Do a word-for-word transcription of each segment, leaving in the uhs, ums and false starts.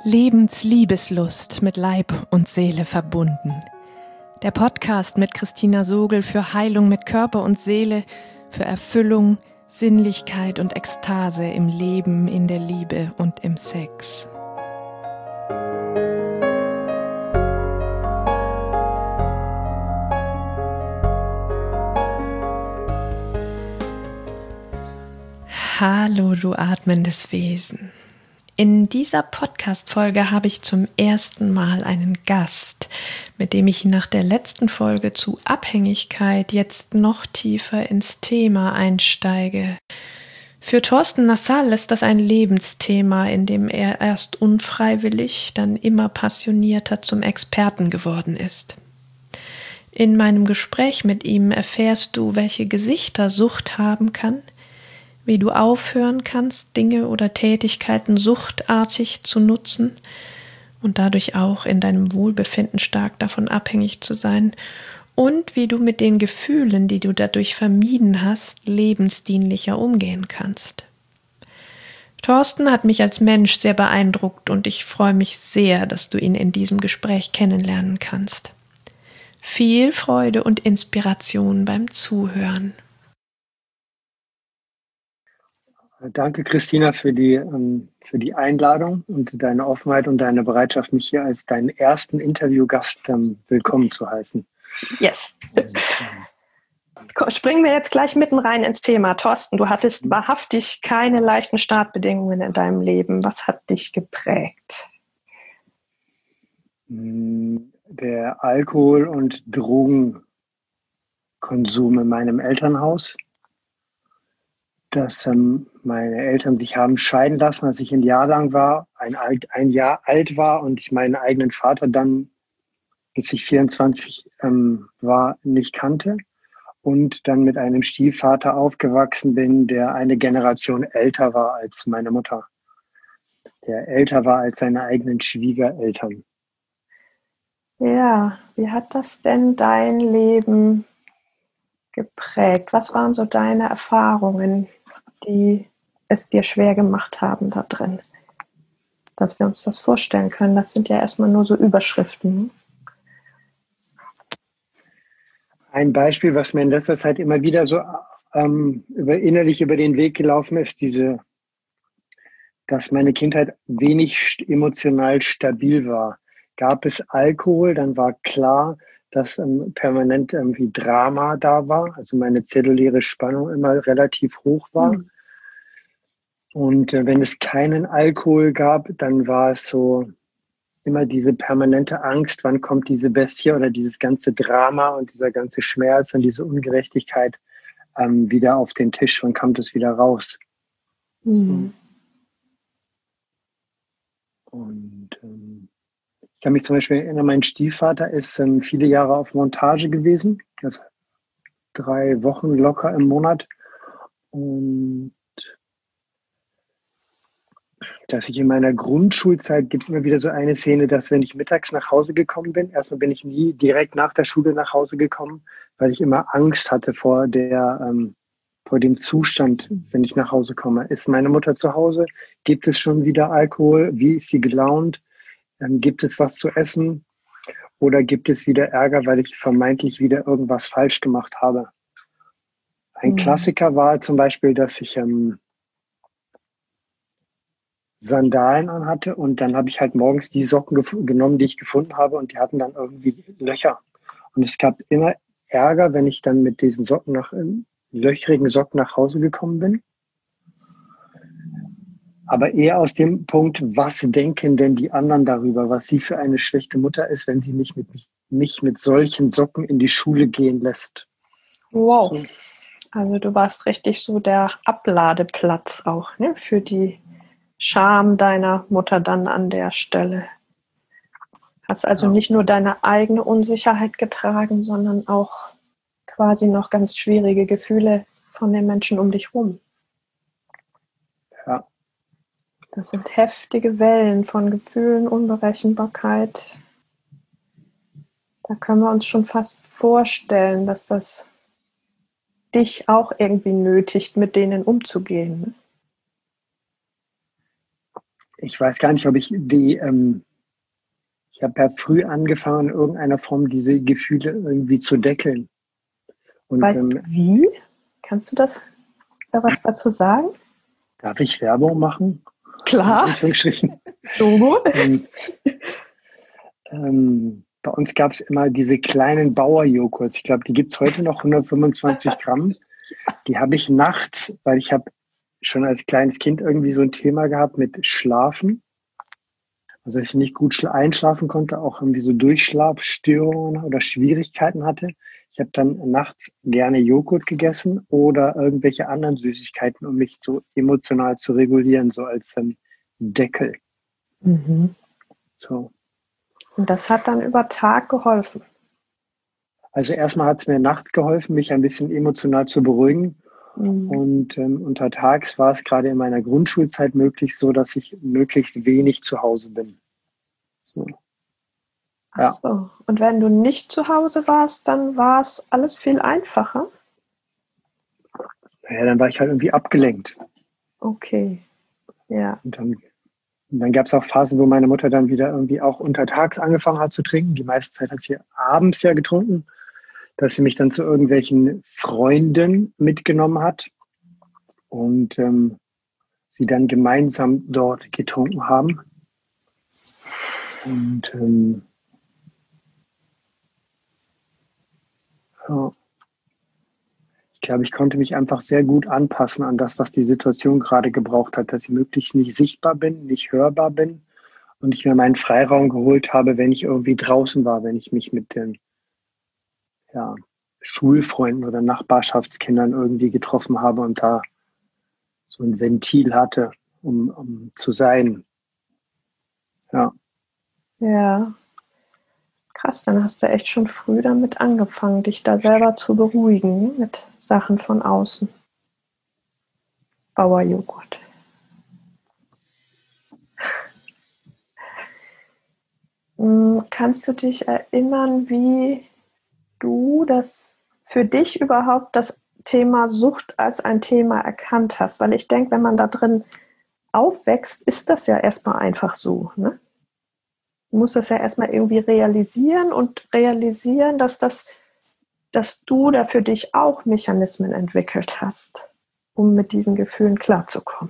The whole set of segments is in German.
Lebensliebeslust mit Leib und Seele verbunden. Der Podcast mit Christina Sogel für Heilung mit Körper und Seele, für Erfüllung, Sinnlichkeit und Ekstase im Leben, in der Liebe und im Sex. Hallo, du atmendes Wesen. In dieser Podcast-Folge habe ich zum ersten Mal einen Gast, mit dem ich nach der letzten Folge zu Abhängigkeit jetzt noch tiefer ins Thema einsteige. Für Thorsten Nassal ist das ein Lebensthema, in dem er erst unfreiwillig, dann immer passionierter zum Experten geworden ist. In meinem Gespräch mit ihm erfährst du, welche Gesichter Sucht haben kann, wie du aufhören kannst, Dinge oder Tätigkeiten suchtartig zu nutzen und dadurch auch in deinem Wohlbefinden stark davon abhängig zu sein, und wie du mit den Gefühlen, die du dadurch vermieden hast, lebensdienlicher umgehen kannst. Thorsten hat mich als Mensch sehr beeindruckt und ich freue mich sehr, dass du ihn in diesem Gespräch kennenlernen kannst. Viel Freude und Inspiration beim Zuhören. Danke, Christina, für die, ähm, für die Einladung und deine Offenheit und deine Bereitschaft, mich hier als deinen ersten Interviewgast ähm, willkommen zu heißen. Yes. Und, ähm, Springen wir jetzt gleich mitten rein ins Thema. Thorsten, du hattest mhm. wahrhaftig keine leichten Startbedingungen in deinem Leben. Was hat dich geprägt? Der Alkohol- und Drogenkonsum in meinem Elternhaus. Dass ähm, meine Eltern sich haben scheiden lassen, als ich ein Jahr lang war, ein, alt, ein Jahr alt war und ich meinen eigenen Vater dann, bis ich vierundzwanzig ähm, war, nicht kannte und dann mit einem Stiefvater aufgewachsen bin, der eine Generation älter war als meine Mutter, der älter war als seine eigenen Schwiegereltern. Ja, wie hat das denn dein Leben geprägt? Was waren so deine Erfahrungen, die es dir schwer gemacht haben da drin? Dass wir uns das vorstellen können, das sind ja erstmal nur so Überschriften. Ein Beispiel, was mir in letzter Zeit immer wieder so ähm, über, innerlich über den Weg gelaufen ist, diese, dass meine Kindheit wenig emotional stabil war. Gab es Alkohol, dann war klar, dass ähm, permanent irgendwie Drama da war, also meine zelluläre Spannung immer relativ hoch war. Mhm. Und äh, wenn es keinen Alkohol gab, dann war es so immer diese permanente Angst, wann kommt diese Bestie oder dieses ganze Drama und dieser ganze Schmerz und diese Ungerechtigkeit ähm, wieder auf den Tisch, wann kommt es wieder raus? Mhm. So. Und ähm, ich kann mich zum Beispiel erinnern, mein Stiefvater ist ähm, viele Jahre auf Montage gewesen, also drei Wochen locker im Monat. Und dass ich in meiner Grundschulzeit, gibt es immer wieder so eine Szene, dass wenn ich mittags nach Hause gekommen bin, erstmal bin ich nie direkt nach der Schule nach Hause gekommen, weil ich immer Angst hatte vor der, ähm, vor dem Zustand, wenn ich nach Hause komme. Ist meine Mutter zu Hause? Gibt es schon wieder Alkohol? Wie ist sie gelaunt? Ähm, gibt es was zu essen? Oder gibt es wieder Ärger, weil ich vermeintlich wieder irgendwas falsch gemacht habe? Ein mhm. Klassiker war zum Beispiel, dass ich ähm, Sandalen anhatte und dann habe ich halt morgens die Socken gef- genommen, die ich gefunden habe, und die hatten dann irgendwie Löcher. Und es gab immer Ärger, wenn ich dann mit diesen Socken nach löchrigen Socken nach Hause gekommen bin. Aber eher aus dem Punkt, was denken denn die anderen darüber, was sie für eine schlechte Mutter ist, wenn sie mich mit, mich mit solchen Socken in die Schule gehen lässt. Wow. So. Also du warst richtig so der Abladeplatz auch, ne, für die Scham deiner Mutter dann an der Stelle. Hast also ja. nicht nur deine eigene Unsicherheit getragen, sondern auch quasi noch ganz schwierige Gefühle von den Menschen um dich rum. Ja. Das sind heftige Wellen von Gefühlen, Unberechenbarkeit. Da können wir uns schon fast vorstellen, dass das dich auch irgendwie nötigt, mit denen umzugehen. ich weiß gar nicht, ob ich die, ähm, ich habe ja früh angefangen, in irgendeiner Form diese Gefühle irgendwie zu deckeln. Und Weißt du ähm, wie? Kannst du das da was dazu sagen? darf ich Werbung machen? In Klar, Anführungsstrichen. Logo. ähm, ähm, bei uns gab es immer diese kleinen Bauer-Joghurts. Ich glaube, die gibt es heute noch, hundertfünfundzwanzig Gramm. Die habe ich nachts, weil ich habe schon als kleines Kind irgendwie so ein Thema gehabt mit Schlafen. Also ich nicht gut einschlafen konnte, auch irgendwie so Durchschlafstörungen oder Schwierigkeiten hatte. Ich habe dann nachts gerne Joghurt gegessen oder irgendwelche anderen Süßigkeiten, um mich so emotional zu regulieren, so als ähm, Deckel. Mhm. So. Und das hat dann über Tag geholfen. Also erstmal hat es mir nachts geholfen, mich ein bisschen emotional zu beruhigen. Mhm. Und ähm, untertags war es gerade in meiner Grundschulzeit möglich, so dass ich möglichst wenig zu Hause bin. So. Ach Ja. so. Und wenn du nicht zu Hause warst, dann war es alles viel einfacher? Naja, dann war ich halt irgendwie abgelenkt. Okay, ja. Und dann, und dann gab es auch Phasen, wo meine Mutter dann wieder irgendwie auch untertags angefangen hat zu trinken. Die meiste Zeit hat sie abends ja getrunken, dass sie mich dann zu irgendwelchen Freunden mitgenommen hat und ähm, sie dann gemeinsam dort getrunken haben. Und ähm, ja, ich glaube, ich konnte mich einfach sehr gut anpassen an das, was die Situation gerade gebraucht hat, dass ich möglichst nicht sichtbar bin, nicht hörbar bin und ich mir meinen Freiraum geholt habe, wenn ich irgendwie draußen war, wenn ich mich mit den ja, Schulfreunden oder Nachbarschaftskindern irgendwie getroffen habe und da so ein Ventil hatte, um, um zu sein. Ja. Ja, krass, dann hast du echt schon früh damit angefangen, dich da selber zu beruhigen mit Sachen von außen. Bauerjoghurt. Kannst du dich erinnern, wie du das für dich überhaupt das Thema Sucht als ein Thema erkannt hast? Weil ich denke, wenn man da drin aufwächst, ist das ja erstmal einfach so. Ne? Du musst das ja erstmal irgendwie realisieren und realisieren, dass, das, dass du da für dich auch Mechanismen entwickelt hast, um mit diesen Gefühlen klarzukommen.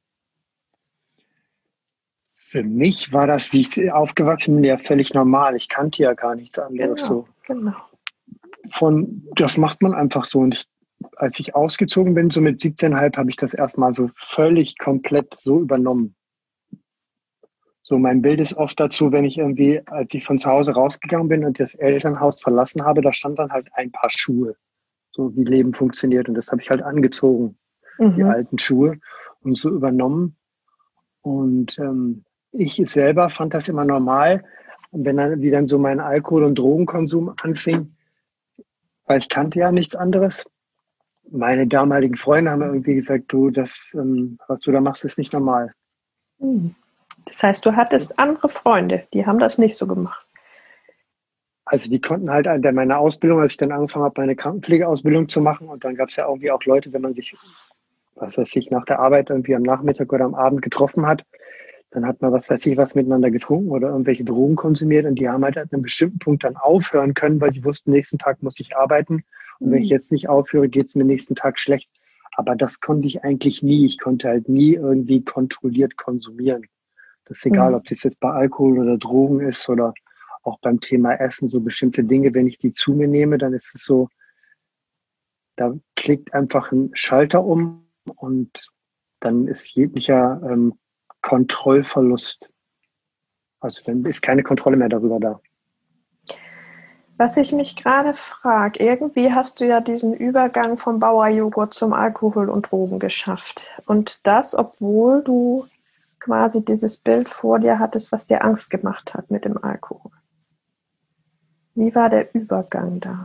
Für mich war das, wie ich aufgewachsen bin, ja völlig normal. Ich kannte ja gar nichts anderes Genau, so. genau. Von, das macht man einfach so. Und ich, als ich ausgezogen bin, so mit siebzehn Komma fünf, habe ich das erstmal so völlig komplett so übernommen. So, mein Bild ist oft dazu, wenn ich irgendwie, als ich von zu Hause rausgegangen bin und das Elternhaus verlassen habe, da stand dann halt ein Paar Schuhe. So wie Leben funktioniert. Und das habe ich halt angezogen, mhm. die alten Schuhe, und so übernommen. Und ähm, ich selber fand das immer normal. Und wenn dann, wie dann so mein Alkohol- und Drogenkonsum anfing, weil ich kannte ja nichts anderes. Meine damaligen Freunde haben irgendwie gesagt, du, das, ähm, was du da machst, ist nicht normal. Das heißt, du hattest andere Freunde, die haben das nicht so gemacht. Also die konnten halt an meiner Ausbildung, als ich dann angefangen habe, meine Krankenpflegeausbildung zu machen, und dann gab es ja irgendwie auch Leute, wenn man sich, was weiß ich, nach der Arbeit irgendwie am Nachmittag oder am Abend getroffen hat, dann hat man, was weiß ich, was miteinander getrunken oder irgendwelche Drogen konsumiert, und die haben halt an einem bestimmten Punkt dann aufhören können, weil sie wussten, nächsten Tag muss ich arbeiten, und mhm. wenn ich jetzt nicht aufhöre, geht es mir nächsten Tag schlecht. Aber das konnte ich eigentlich nie. Ich konnte halt nie irgendwie kontrolliert konsumieren. Das ist egal, mhm. ob das jetzt bei Alkohol oder Drogen ist oder auch beim Thema Essen, so bestimmte Dinge, wenn ich die zu mir nehme, dann ist es so, da klickt einfach ein Schalter um und dann ist jeglicher ähm, Kontrollverlust. Also dann ist keine Kontrolle mehr darüber da. Was ich mich gerade frage, irgendwie hast du ja diesen Übergang vom Bauerjoghurt zum Alkohol und Drogen geschafft. Und das, obwohl du quasi dieses Bild vor dir hattest, was dir Angst gemacht hat mit dem Alkohol. Wie war der Übergang da?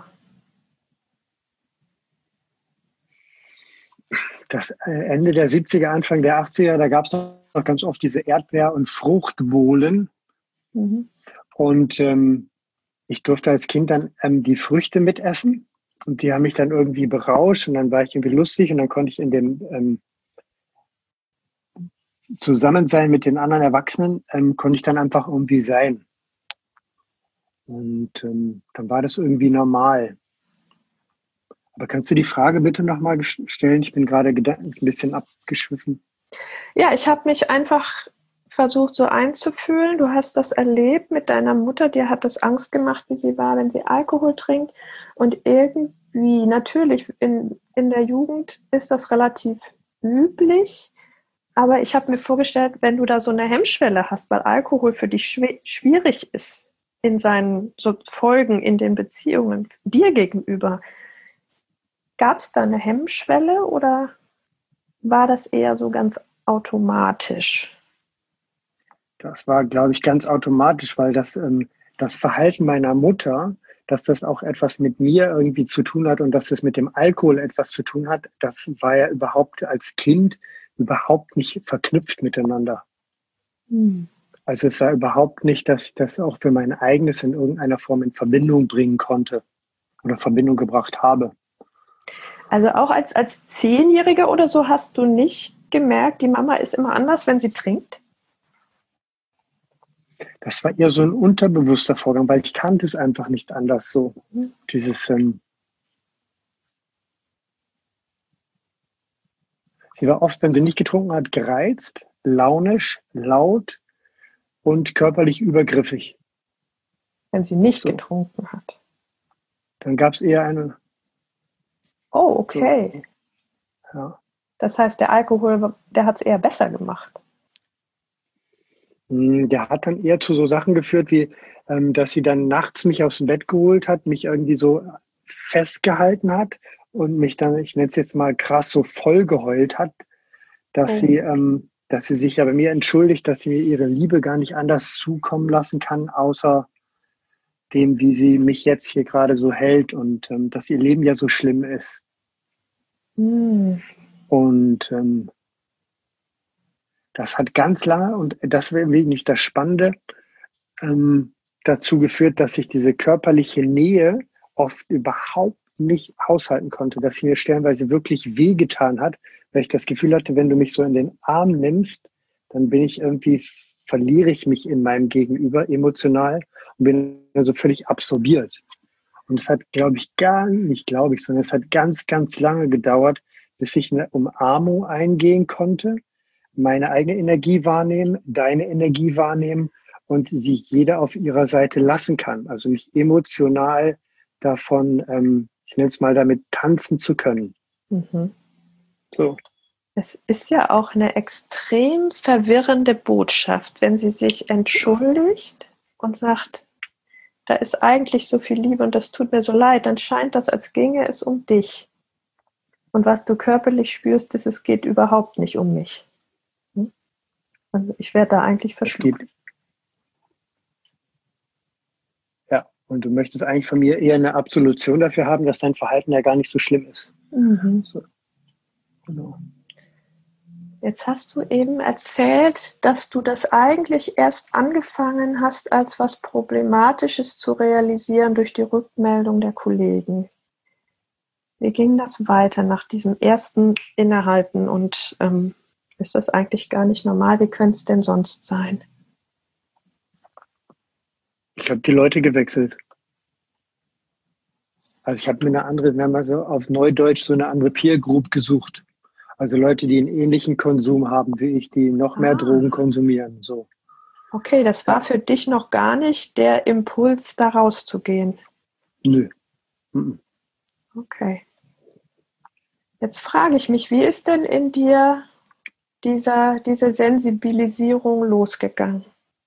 Das Ende der siebziger, Anfang der achtziger, da gab es noch ganz oft diese Erdbeer- und Fruchtbohlen. Mhm. Und ähm, ich durfte als Kind dann ähm, die Früchte mitessen. Und die haben mich dann irgendwie berauscht. Und dann war ich irgendwie lustig. Und dann konnte ich in dem ähm, Zusammensein mit den anderen Erwachsenen ähm, konnte ich dann einfach irgendwie sein. Und ähm, dann war das irgendwie normal. Aber kannst du die Frage bitte nochmal stellen? Ich bin gerade gedanklich ein bisschen abgeschwiffen. Ja, ich habe mich einfach versucht, so einzufühlen. Du hast das erlebt mit deiner Mutter, dir hat das Angst gemacht, wie sie war, wenn sie Alkohol trinkt. Und irgendwie, natürlich, in, in der Jugend ist das relativ üblich. Aber ich habe mir vorgestellt, wenn du da so eine Hemmschwelle hast, weil Alkohol für dich schw- schwierig ist in seinen so Folgen in den Beziehungen dir gegenüber, gab es da eine Hemmschwelle oder war das eher so ganz automatisch? Das war, glaube ich, ganz automatisch, weil das, ähm, das Verhalten meiner Mutter, dass das auch etwas mit mir irgendwie zu tun hat und dass es mit dem Alkohol etwas zu tun hat, das war ja überhaupt als Kind überhaupt nicht verknüpft miteinander. Hm. Also es war überhaupt nicht, dass ich das auch für mein eigenes in irgendeiner Form in Verbindung bringen konnte oder Verbindung gebracht habe. Also auch als, als Zehnjähriger oder so hast du nicht gemerkt, die Mama ist immer anders, wenn sie trinkt? Das war eher so ein unterbewusster Vorgang, weil ich kannte es einfach nicht anders so. Mhm. Dieses, ähm, sie war oft, wenn sie nicht getrunken hat, gereizt, launisch, laut und körperlich übergriffig. Wenn sie nicht so getrunken hat. Dann gab es eher eine... Oh, okay. So, ja. Das heißt, der Alkohol, der hat es eher besser gemacht. Der hat dann eher zu so Sachen geführt, wie, ähm, dass sie dann nachts mich aus dem Bett geholt hat, mich irgendwie so festgehalten hat und mich dann, ich nenne es jetzt mal krass, so voll geheult hat, dass oh. sie, ähm, dass sie sich ja bei mir entschuldigt, dass sie mir ihre Liebe gar nicht anders zukommen lassen kann, außer dem, wie sie mich jetzt hier gerade so hält und ähm, dass ihr Leben ja so schlimm ist. Mm. Und ähm, das hat ganz lange, und das wäre nicht das Spannende, ähm, dazu geführt, dass ich diese körperliche Nähe oft überhaupt nicht aushalten konnte, dass sie mir stellenweise wirklich wehgetan hat, weil ich das Gefühl hatte, wenn du mich so in den Arm nimmst, dann bin ich irgendwie, verliere ich mich in meinem Gegenüber emotional und bin so völlig absorbiert. Und es hat, glaube ich, gar nicht, glaube ich, sondern es hat ganz, ganz lange gedauert, bis ich eine Umarmung eingehen konnte, meine eigene Energie wahrnehmen, deine Energie wahrnehmen und sich jeder auf ihrer Seite lassen kann. Also mich emotional davon, ähm, ich nenne es mal damit, tanzen zu können. Mhm. So. Es ist ja auch eine extrem verwirrende Botschaft, wenn sie sich entschuldigt und sagt, da ist eigentlich so viel Liebe und das tut mir so leid, dann scheint das, als ginge es um dich. Und was du körperlich spürst, ist, es geht überhaupt nicht um mich. Also ich werde da eigentlich verschluckt. Ja, und du möchtest eigentlich von mir eher eine Absolution dafür haben, dass dein Verhalten ja gar nicht so schlimm ist. Mhm. So. Genau. Jetzt hast du eben erzählt, dass du das eigentlich erst angefangen hast, als was Problematisches zu realisieren durch die Rückmeldung der Kollegen. Wie ging das weiter nach diesem ersten Innehalten und ähm, ist das eigentlich gar nicht normal? Wie könnte es denn sonst sein? Ich habe die Leute gewechselt. Also ich habe mir eine andere, wir haben also auf Neudeutsch so eine andere Peer Group gesucht. Also Leute, die einen ähnlichen Konsum haben wie ich, die noch mehr ah. Drogen konsumieren. So. Okay, das war für dich noch gar nicht der Impuls, da rauszugehen. Nö. Mhm. Okay. Jetzt frage ich mich, wie ist denn in dir dieser, diese Sensibilisierung losgegangen?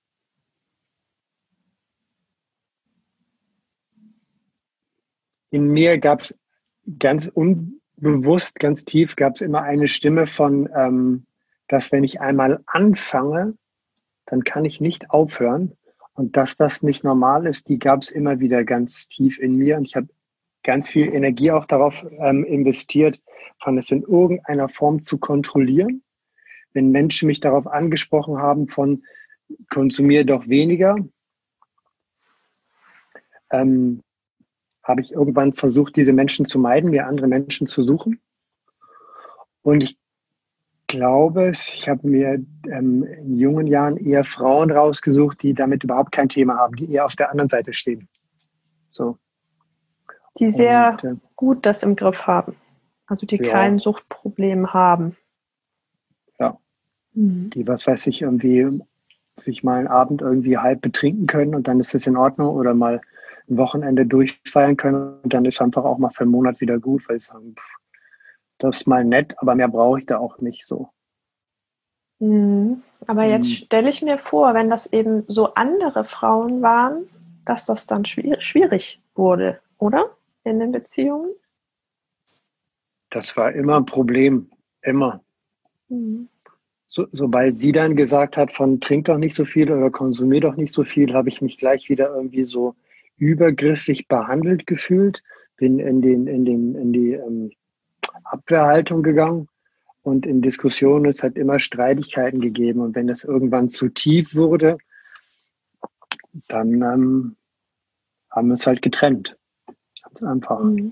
In mir gab es ganz unbewusst, ganz tief, gab es immer eine Stimme von, ähm, dass wenn ich einmal anfange, dann kann ich nicht aufhören. Und dass das nicht normal ist, die gab es immer wieder ganz tief in mir. Und ich habe ganz viel Energie auch darauf ähm, investiert, von es in irgendeiner Form zu kontrollieren. Wenn Menschen mich darauf angesprochen haben von konsumiere doch weniger, ähm, habe ich irgendwann versucht, diese Menschen zu meiden, mir andere Menschen zu suchen. Und ich glaube es, ich habe mir ähm, in jungen Jahren eher Frauen rausgesucht, die damit überhaupt kein Thema haben, die eher auf der anderen Seite stehen. So. Die sehr Und äh, gut das im Griff haben. Also die ja, kein Suchtproblem haben. ja, Mhm. die, was weiß ich, irgendwie sich mal einen Abend irgendwie halb betrinken können und dann ist es in Ordnung oder mal ein Wochenende durchfeiern können und dann ist einfach auch mal für einen Monat wieder gut, weil sie sagen, pff, das ist mal nett, aber mehr brauche ich da auch nicht so. Mhm. Aber jetzt Ähm, stelle ich mir vor, wenn das eben so andere Frauen waren, dass das dann schwierig, schwierig wurde, oder? In den Beziehungen? Das war immer ein Problem, immer. Mhm. So, sobald sie dann gesagt hat, von trink doch nicht so viel oder konsumier doch nicht so viel, habe ich mich gleich wieder irgendwie so übergriffig behandelt gefühlt, bin in den, in den, in die ähm, Abwehrhaltung gegangen und in Diskussionen es hat immer Streitigkeiten gegeben und wenn das irgendwann zu tief wurde, dann ähm, haben wir es halt getrennt. Ganz einfach. Mhm.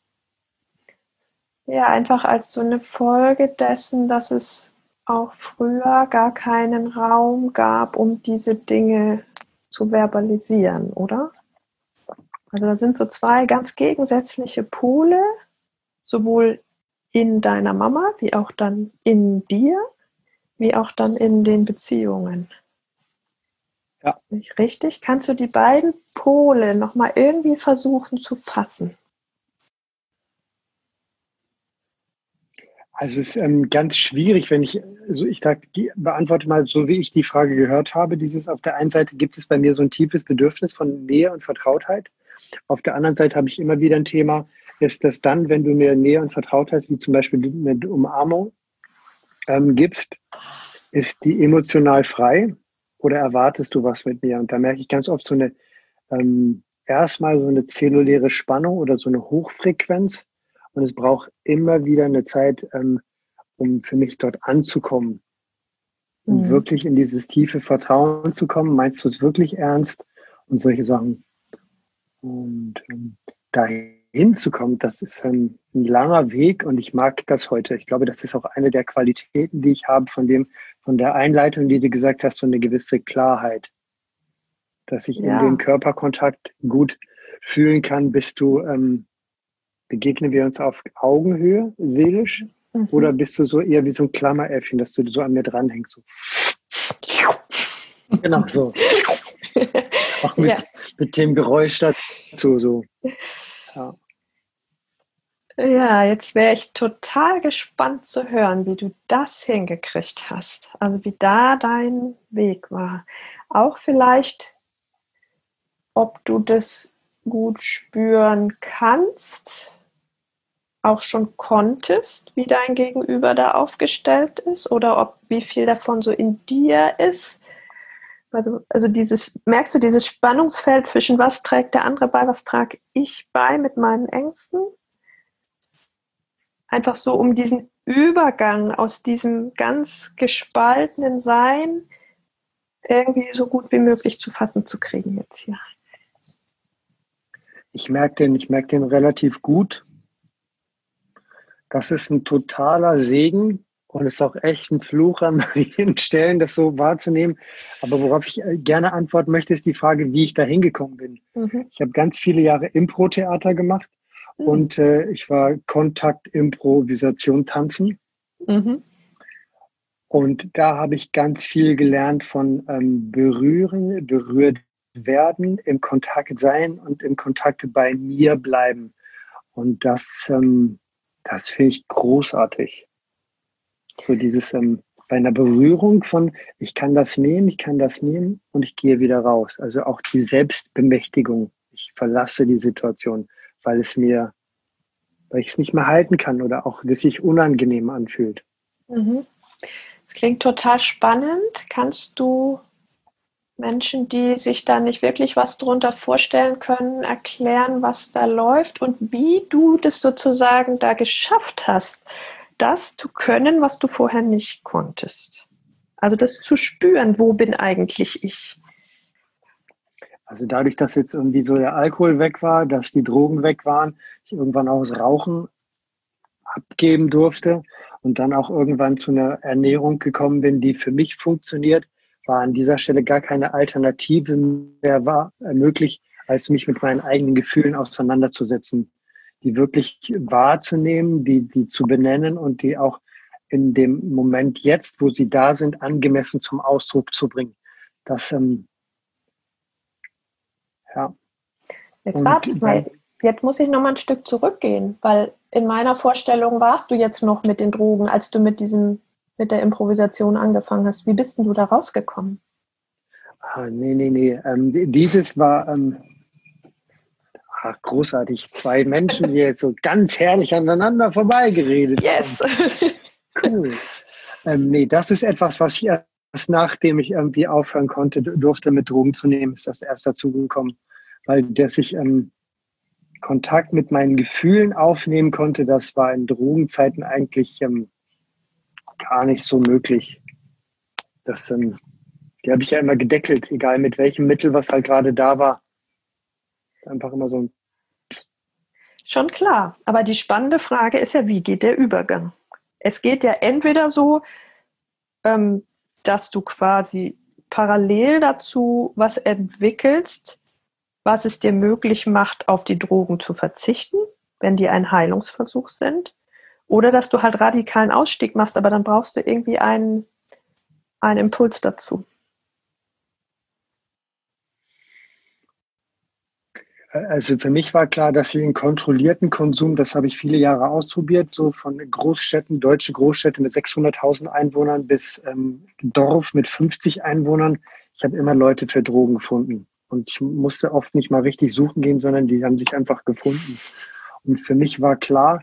Ja, einfach als so eine Folge dessen, dass es auch früher gar keinen Raum gab, um diese Dinge zu verbalisieren, oder? Also da sind so zwei ganz gegensätzliche Pole, sowohl in deiner Mama, wie auch dann in dir, wie auch dann in den Beziehungen. Ja, Nicht richtig? Kannst du die beiden Pole nochmal irgendwie versuchen zu fassen? also es ist ähm, ganz schwierig, wenn ich, also ich sag, die, beantworte mal so, wie ich die Frage gehört habe. Dieses auf der einen Seite gibt es bei mir so ein tiefes Bedürfnis von Nähe und Vertrautheit. Auf der anderen Seite habe ich immer wieder ein Thema, ist das dann, wenn du mir Nähe und Vertrautheit, wie zum Beispiel eine Umarmung ähm, gibst, ist die emotional frei oder erwartest du was mit mir? Und da merke ich ganz oft so eine, ähm, erstmal so eine zelluläre Spannung oder so eine Hochfrequenz. Und es braucht immer wieder eine Zeit, ähm, um für mich dort anzukommen, um Mhm. wirklich in dieses tiefe Vertrauen zu kommen. Meinst du es wirklich ernst? Und solche Sachen. Und ähm, dahin zu kommen, das ist ein, ein langer Weg und ich mag das heute. Ich glaube, das ist auch eine der Qualitäten, die ich habe von dem, von der Einleitung, die du gesagt hast, so eine gewisse Klarheit, dass ich in den Ja. Körperkontakt gut fühlen kann. Bist du, ähm, begegnen wir uns auf Augenhöhe, seelisch, oder Mhm. bist du so eher wie so ein Klammeräffchen, dass du so an mir dranhängst? So. Genau so. Auch Ja. mit, mit dem Geräusch dazu, so. Ja. Ja, jetzt wäre ich total gespannt zu hören, wie du das hingekriegt hast. Also wie da dein Weg war. Auch vielleicht, ob du das gut spüren kannst, auch schon konntest, wie dein Gegenüber da aufgestellt ist, oder ob wie viel davon so in dir ist. Also, also dieses, merkst du dieses Spannungsfeld zwischen was trägt der andere bei, was trage ich bei mit meinen Ängsten? Einfach so, um diesen Übergang aus diesem ganz gespaltenen Sein irgendwie so gut wie möglich zu fassen zu kriegen jetzt hier. Ich merke den, ich merke den relativ gut. Das ist ein totaler Segen und ist auch echt ein Fluch an vielen Stellen, das so wahrzunehmen. Aber worauf ich äh, gerne antworten möchte, ist die Frage, wie ich da hingekommen bin. Mhm. Ich habe ganz viele Jahre Impro-Theater gemacht Mhm. und äh, ich war Kontakt, Improvisation, Tanzen. Mhm. Und da habe ich ganz viel gelernt von ähm, Berühren, berührt werden, im Kontakt sein und im Kontakt bei mir bleiben. Und das, ähm, das finde ich großartig. So dieses ähm, bei einer Berührung von, ich kann das nehmen, ich kann das nehmen und ich gehe wieder raus. Also auch die Selbstbemächtigung. Ich verlasse die Situation, weil es mir, weil ich es nicht mehr halten kann oder auch es sich unangenehm anfühlt. Mhm. Das klingt total spannend. Kannst du Menschen, die sich da nicht wirklich was drunter vorstellen können, erklären, was da läuft und wie du das sozusagen da geschafft hast, das zu können, was du vorher nicht konntest? Also das zu spüren, wo bin eigentlich ich? Also dadurch, dass jetzt irgendwie so der Alkohol weg war, dass die Drogen weg waren, ich irgendwann auch das Rauchen abgeben durfte und dann auch irgendwann zu einer Ernährung gekommen bin, die für mich funktioniert, war an dieser Stelle gar keine Alternative mehr war, äh, möglich, als mich mit meinen eigenen Gefühlen auseinanderzusetzen, die wirklich wahrzunehmen, die, die zu benennen und die auch in dem Moment jetzt, wo sie da sind, angemessen zum Ausdruck zu bringen. Das, ähm, ja. Jetzt warte mal, jetzt muss ich noch mal ein Stück zurückgehen, weil in meiner Vorstellung warst du jetzt noch mit den Drogen, als du mit diesem, mit der Improvisation angefangen hast. Wie bist denn du da rausgekommen? Ah, nee, nee, nee. Ähm, dieses war ähm, ach, großartig. Zwei Menschen, die jetzt so ganz herrlich aneinander vorbeigeredet yes. haben. Cool. Ähm, nee, das ist etwas, was ich erst nachdem ich irgendwie aufhören konnte, durfte mit Drogen zu nehmen, ist das erst dazu gekommen. Weil dass ich ähm, Kontakt mit meinen Gefühlen aufnehmen konnte, das war in Drogenzeiten eigentlich ähm, gar nicht so möglich. Das, ähm, die habe ich ja immer gedeckelt, egal mit welchem Mittel, was halt gerade da war. Einfach immer so ein Schon klar, aber die spannende Frage ist ja, wie geht der Übergang? Es geht ja entweder so, ähm, dass du quasi parallel dazu was entwickelst, was es dir möglich macht, auf die Drogen zu verzichten, wenn die ein Heilungsversuch sind, oder dass du halt radikalen Ausstieg machst, aber dann brauchst du irgendwie einen, einen Impuls dazu. Also für mich war klar, dass ich einen kontrollierten Konsum, das habe ich viele Jahre ausprobiert, so von Großstädten, deutsche Großstädte mit sechshunderttausend Einwohnern bis ähm, Dorf mit fünfzig Einwohnern. Ich habe immer Leute für Drogen gefunden. Und ich musste oft nicht mal richtig suchen gehen, sondern die haben sich einfach gefunden. Und für mich war klar,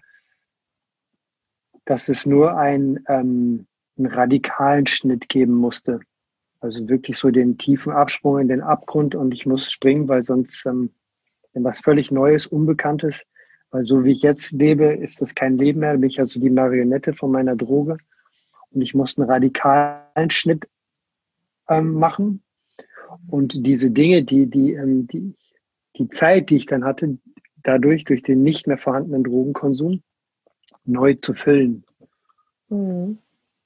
dass es nur ein, ähm, einen radikalen Schnitt geben musste. Also wirklich so den tiefen Absprung in den Abgrund und ich muss springen, weil sonst ähm, was völlig Neues, Unbekanntes, weil so wie ich jetzt lebe, ist das kein Leben mehr, bin ich also die Marionette von meiner Droge und ich muss einen radikalen Schnitt ähm, machen und diese Dinge, die, die, ähm, die, die Zeit, die ich dann hatte, dadurch, durch den nicht mehr vorhandenen Drogenkonsum, neu zu füllen. Mhm.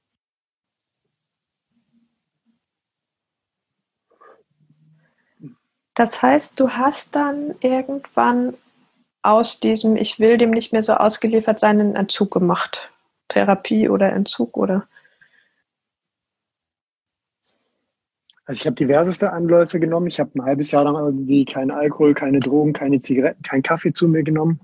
Das heißt, du hast dann irgendwann aus diesem, ich will dem nicht mehr so ausgeliefert sein, einen Entzug gemacht. Therapie oder Entzug oder? Also ich habe diverseste Anläufe genommen. Ich habe ein halbes Jahr lang irgendwie keinen Alkohol, keine Drogen, keine Zigaretten, keinen Kaffee zu mir genommen.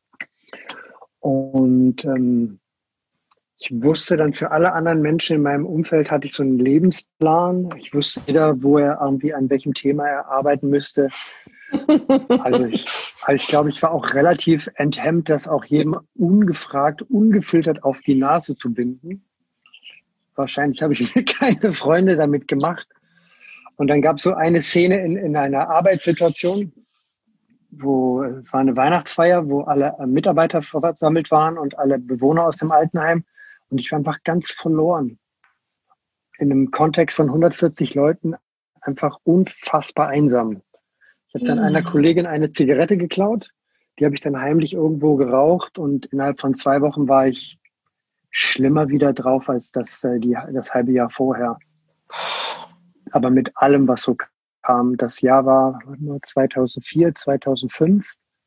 Und ähm, ich wusste dann für alle anderen Menschen in meinem Umfeld hatte ich so einen Lebensplan. Ich wusste jeder, wo er irgendwie an welchem Thema er arbeiten müsste. Also ich, also ich glaube, ich war auch relativ enthemmt, das auch jedem ungefragt, ungefiltert auf die Nase zu binden. Wahrscheinlich habe ich mir keine Freunde damit gemacht. Und dann gab es so eine Szene in, in einer Arbeitssituation, wo es war eine Weihnachtsfeier, wo alle Mitarbeiter versammelt waren und alle Bewohner aus dem Altenheim. Und ich war einfach ganz verloren. In einem Kontext von hundertvierzig Leuten einfach unfassbar einsam. Ich habe dann einer Kollegin eine Zigarette geklaut. Die habe ich dann heimlich irgendwo geraucht. Und innerhalb von zwei Wochen war ich schlimmer wieder drauf als das, die, das halbe Jahr vorher. Aber mit allem, was so kam. Das Jahr war zweitausendvier, zweitausendfünf.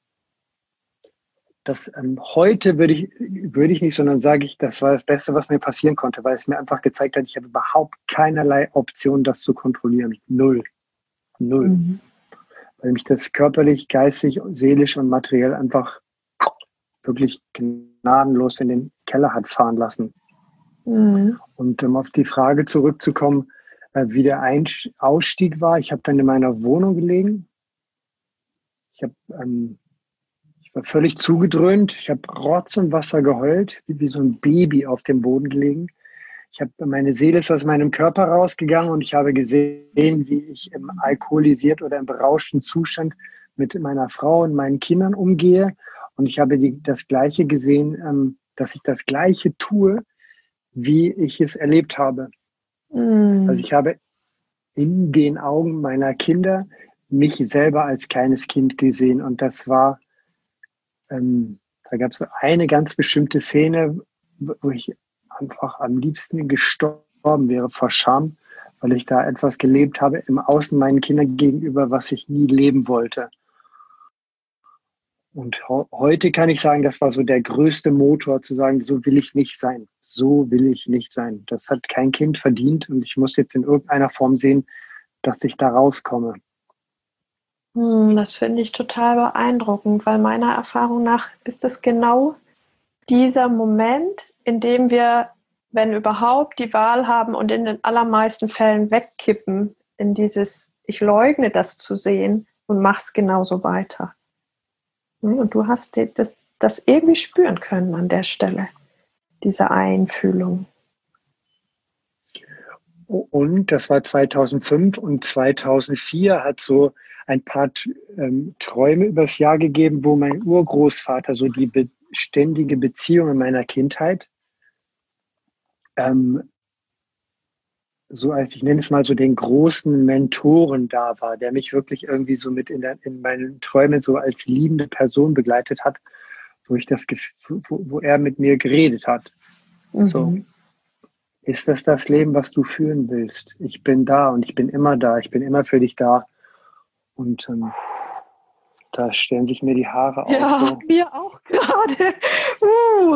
Das ähm, heute würde ich, würde ich nicht, sondern sage ich, das war das Beste, was mir passieren konnte, weil es mir einfach gezeigt hat, ich habe überhaupt keinerlei Option, das zu kontrollieren. Null. Null. Mhm. Weil mich das körperlich, geistig, seelisch und materiell einfach wirklich gnadenlos in den Keller hat fahren lassen. Mhm. Und um auf die Frage zurückzukommen, äh, wie der Einst- Ausstieg war, ich habe dann in meiner Wohnung gelegen. Ich habe ähm, Ich war völlig zugedröhnt. Ich habe Rotz und Wasser geheult, wie, wie so ein Baby auf dem Boden gelegen. Ich habe, meine Seele ist aus meinem Körper rausgegangen und ich habe gesehen, wie ich im alkoholisiert oder im berauschten Zustand mit meiner Frau und meinen Kindern umgehe. Und ich habe die, das Gleiche gesehen, ähm, dass ich das Gleiche tue, wie ich es erlebt habe. Mm. Also ich habe in den Augen meiner Kinder mich selber als kleines Kind gesehen und das war Da gab es so eine ganz bestimmte Szene, wo ich einfach am liebsten gestorben wäre vor Scham, weil ich da etwas gelebt habe im Außen meinen Kindern gegenüber, was ich nie leben wollte. Und ho- heute kann ich sagen, das war so der größte Motor, zu sagen, so will ich nicht sein. So will ich nicht sein. Das hat kein Kind verdient und ich muss jetzt in irgendeiner Form sehen, dass ich da rauskomme. Hm, das finde ich total beeindruckend, weil meiner Erfahrung nach ist es genau dieser Moment, in dem wir, wenn überhaupt, die Wahl haben und in den allermeisten Fällen wegkippen in dieses, ich leugne das zu sehen und mach's genauso weiter. Und du hast das, das irgendwie spüren können an der Stelle, diese Einfühlung. Und das war zweitausendfünf und zweitausendvier hat so ein paar ähm, Träume übers Jahr gegeben, wo mein Urgroßvater so die beständige Beziehung in meiner Kindheit ähm, so als, ich nenne es mal so den großen Mentoren da war, der mich wirklich irgendwie so mit in, der, in meinen Träumen so als liebende Person begleitet hat, wo ich das, wo, wo er mit mir geredet hat. Mhm. So, ist das das Leben, was du führen willst? Ich bin da und ich bin immer da, ich bin immer für dich da. Und ähm, da stellen sich mir die Haare auf. Ja, so. Mir auch gerade. Uh.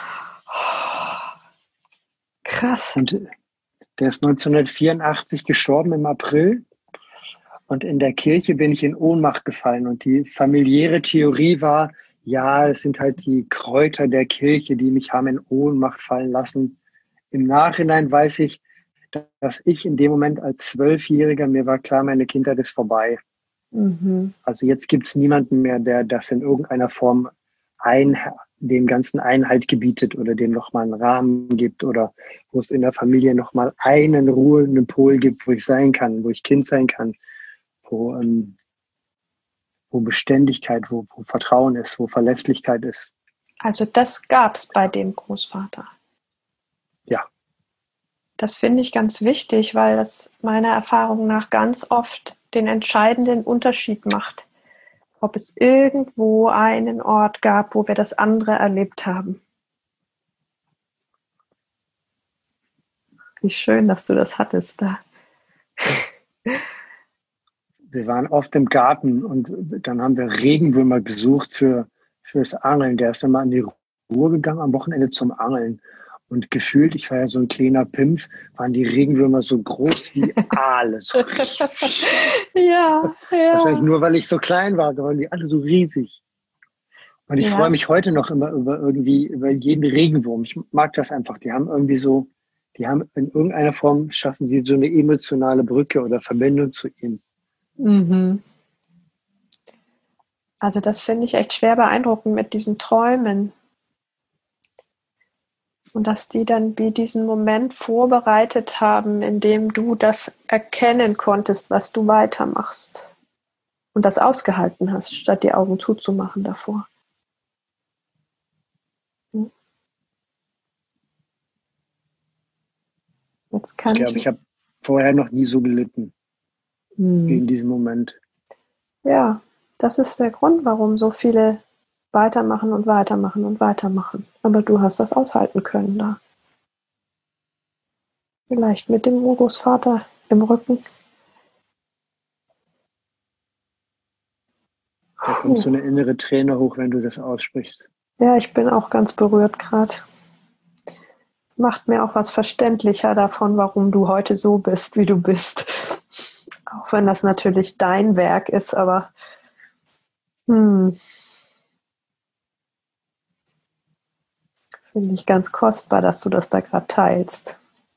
Krass. Und der ist neunzehnhundertvierundachtzig gestorben im April. Und in der Kirche bin ich in Ohnmacht gefallen. Und die familiäre Theorie war, ja, es sind halt die Kräuter der Kirche, die mich haben in Ohnmacht fallen lassen. Im Nachhinein weiß ich, dass ich in dem Moment als Zwölfjähriger, mir war klar, meine Kindheit ist vorbei. Mhm. Also jetzt gibt es niemanden mehr, der das in irgendeiner Form ein, dem Ganzen Einhalt gebietet oder dem nochmal einen Rahmen gibt oder wo es in der Familie nochmal einen ruhenden Pol gibt, wo ich sein kann, wo ich Kind sein kann, wo, ähm, wo Beständigkeit, wo, wo Vertrauen ist, wo Verlässlichkeit ist. Also das gab es bei dem Großvater. Ja. Das finde ich ganz wichtig, weil das meiner Erfahrung nach ganz oft den entscheidenden Unterschied macht, ob es irgendwo einen Ort gab, wo wir das andere erlebt haben. Wie schön, dass du das hattest da. Wir waren oft im Garten und dann haben wir Regenwürmer gesucht für fürs Angeln. Der ist dann mal in die Ruhr gegangen am Wochenende zum Angeln. Und gefühlt, ich war ja so ein kleiner Pimpf, waren die Regenwürmer so groß wie Aale. So riesig. Ja, ja. Wahrscheinlich nur, weil ich so klein war, waren die alle so riesig. Und ich ja. freue mich heute noch immer über irgendwie, über jeden Regenwurm. Ich mag das einfach. Die haben irgendwie so, die haben in irgendeiner Form, schaffen sie so eine emotionale Brücke oder Verbindung zu ihnen. Mhm. Also das finde ich echt schwer beeindruckend mit diesen Träumen. Und dass die dann wie diesen Moment vorbereitet haben, in dem du das erkennen konntest, was du weitermachst. Und das ausgehalten hast, statt die Augen zuzumachen davor. Hm? Jetzt kann ich glaube, ich, ich habe vorher noch nie so gelitten hm. wie in diesem Moment. Ja, das ist der Grund, warum so viele weitermachen und weitermachen und weitermachen. Aber du hast das aushalten können da. Vielleicht mit dem Urgroßvater im Rücken. Da kommt so eine innere Träne hoch, wenn du das aussprichst. Ja, ich bin auch ganz berührt gerade. Macht mir auch was verständlicher davon, warum du heute so bist, wie du bist. Auch wenn das natürlich dein Werk ist, aber hm, finde ich ganz kostbar, dass du das da gerade teilst.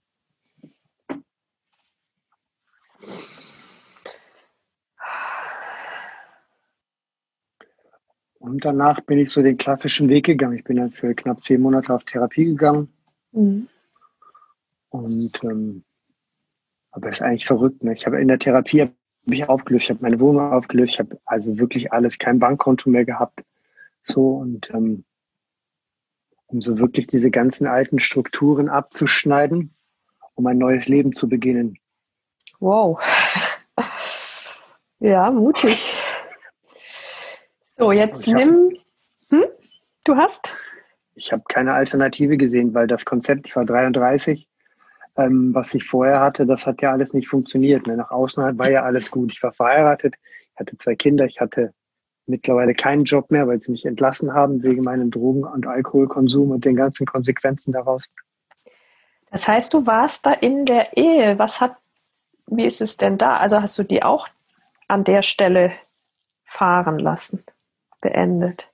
Und danach bin ich so den klassischen Weg gegangen. Ich bin dann für knapp zehn Monate auf Therapie gegangen. Mhm. Und ähm, aber es ist eigentlich verrückt. Ne? Ich habe in der Therapie habe ich aufgelöst, ich habe meine Wohnung aufgelöst, ich habe also wirklich alles, kein Bankkonto mehr gehabt. So und ähm, um so wirklich diese ganzen alten Strukturen abzuschneiden, um ein neues Leben zu beginnen. Wow. Ja, mutig. So, jetzt nimm. Hm? Du hast? Ich habe keine Alternative gesehen, weil das Konzept, ich war dreiunddreißig, ähm, was ich vorher hatte, das hat ja alles nicht funktioniert. Ne? Nach außen war ja alles gut. Ich war verheiratet, ich hatte zwei Kinder, ich hatte mittlerweile keinen Job mehr, weil sie mich entlassen haben wegen meinem Drogen- und Alkoholkonsum und den ganzen Konsequenzen daraus. Das heißt, du warst da in der Ehe. Was hat, wie ist es denn da? Also hast du die auch an der Stelle fahren lassen, beendet?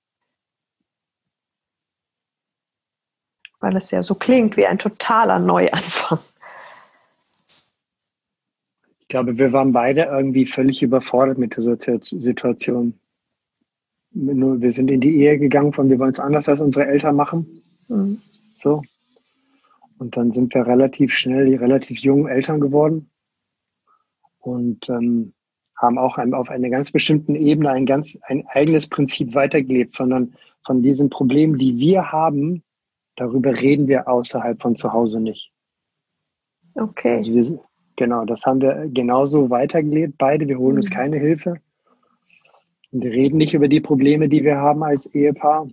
Weil es ja so klingt wie ein totaler Neuanfang. Ich glaube, wir waren beide irgendwie völlig überfordert mit der Situation. Nur wir sind in die Ehe gegangen, von wir wollen es anders als unsere Eltern machen. Mhm. So. Und dann sind wir relativ schnell, die relativ jungen Eltern geworden und ähm, haben auch ein, auf einer ganz bestimmten Ebene ein ganz ein eigenes Prinzip weitergelebt, sondern von diesen Problemen, die wir haben, darüber reden wir außerhalb von zu Hause nicht. Okay. Also wir, genau, das haben wir genauso weitergelebt, beide. Wir holen mhm. uns keine Hilfe. Und wir reden nicht über die Probleme, die wir haben als Ehepaar.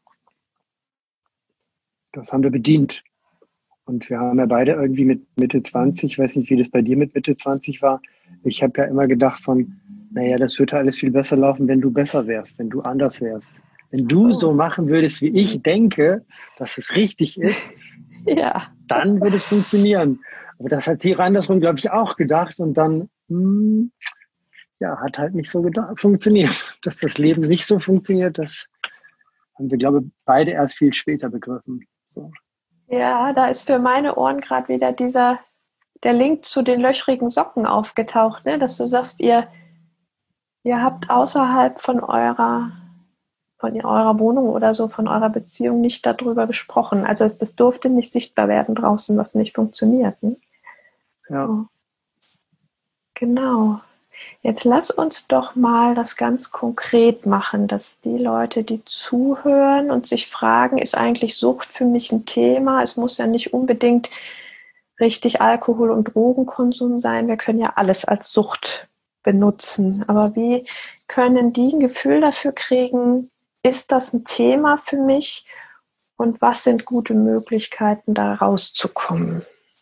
Das haben wir bedient. Und wir haben ja beide irgendwie mit Mitte zwanzig, ich weiß nicht, wie das bei dir mit Mitte zwanzig war. Ich habe ja immer gedacht von, naja, das würde alles viel besser laufen, wenn du besser wärst, wenn du anders wärst. Wenn du so, so machen würdest, wie ich denke, dass es richtig ist, ja. dann würde es funktionieren. Aber das hat sie andersrum, glaube ich, auch gedacht. Und dann, hm, ja, hat halt nicht so gedacht, funktioniert. Dass das Leben nicht so funktioniert, das haben wir, glaube ich, beide erst viel später begriffen. So. Ja, da ist für meine Ohren gerade wieder dieser, der Link zu den löchrigen Socken aufgetaucht, ne? Dass du sagst, ihr, ihr habt außerhalb von eurer, von eurer Wohnung oder so, von eurer Beziehung nicht darüber gesprochen. Also es, das durfte nicht sichtbar werden draußen, was nicht funktioniert. Ne? Ja. So. Genau. Jetzt lass uns doch mal das ganz konkret machen, dass die Leute, die zuhören und sich fragen, ist eigentlich Sucht für mich ein Thema? Es muss ja nicht unbedingt richtig Alkohol- und Drogenkonsum sein. Wir können ja alles als Sucht benutzen. Aber wie können die ein Gefühl dafür kriegen, ist das ein Thema für mich? Und was sind gute Möglichkeiten, da rauszukommen?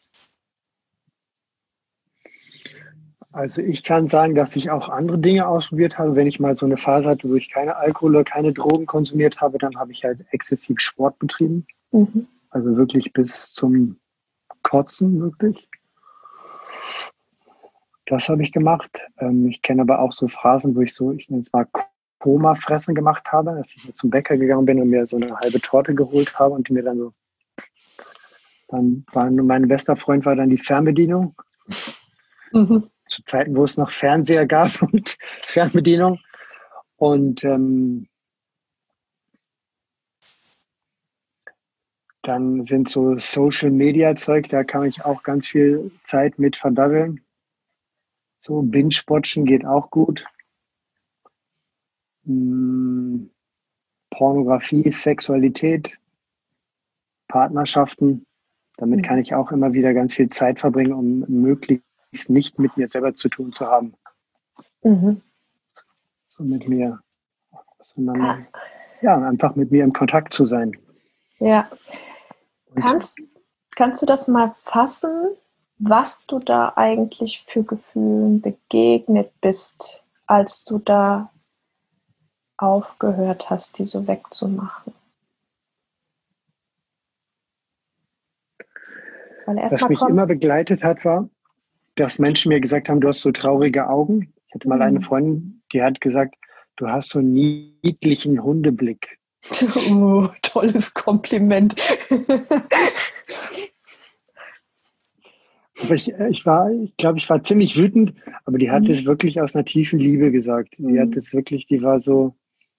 Also ich kann sagen, dass ich auch andere Dinge ausprobiert habe. Wenn ich mal so eine Phase hatte, wo ich keine Alkohol oder keine Drogen konsumiert habe, dann habe ich halt exzessiv Sport betrieben. Mhm. Also wirklich bis zum Kotzen, wirklich. Das habe ich gemacht. Ich kenne aber auch so Phasen, wo ich so, ich nenne es mal Koma-Fressen gemacht habe, dass ich zum Bäcker gegangen bin und mir so eine halbe Torte geholt habe und die mir dann so, dann war mein bester Freund war dann die Fernbedienung. Mhm. Zu Zeiten, wo es noch Fernseher gab und Fernbedienung. Und ähm, dann sind so Social-Media-Zeug, da kann ich auch ganz viel Zeit mit verdaddeln. So Binge-Watchen geht auch gut. Hm, Pornografie, Sexualität, Partnerschaften. Damit mhm. kann ich auch immer wieder ganz viel Zeit verbringen, um möglichst nicht mit mir selber zu tun zu haben. Mhm. So mit mir, sondern ja, einfach mit mir im Kontakt zu sein. Ja. Kannst, kannst du das mal fassen, was du da eigentlich für Gefühlen begegnet bist, als du da aufgehört hast, die so wegzumachen? Weil erst Was mich kommt, immer begleitet hat, war, dass Menschen mir gesagt haben, du hast so traurige Augen. Ich hatte mal mhm. eine Freundin, die hat gesagt, du hast so einen niedlichen Hundeblick. Oh, tolles Kompliment. Aber ich, ich war, ich glaube, ich war ziemlich wütend, aber die hat mhm. es wirklich aus einer tiefen Liebe gesagt. Die mhm. hat es wirklich, die war so,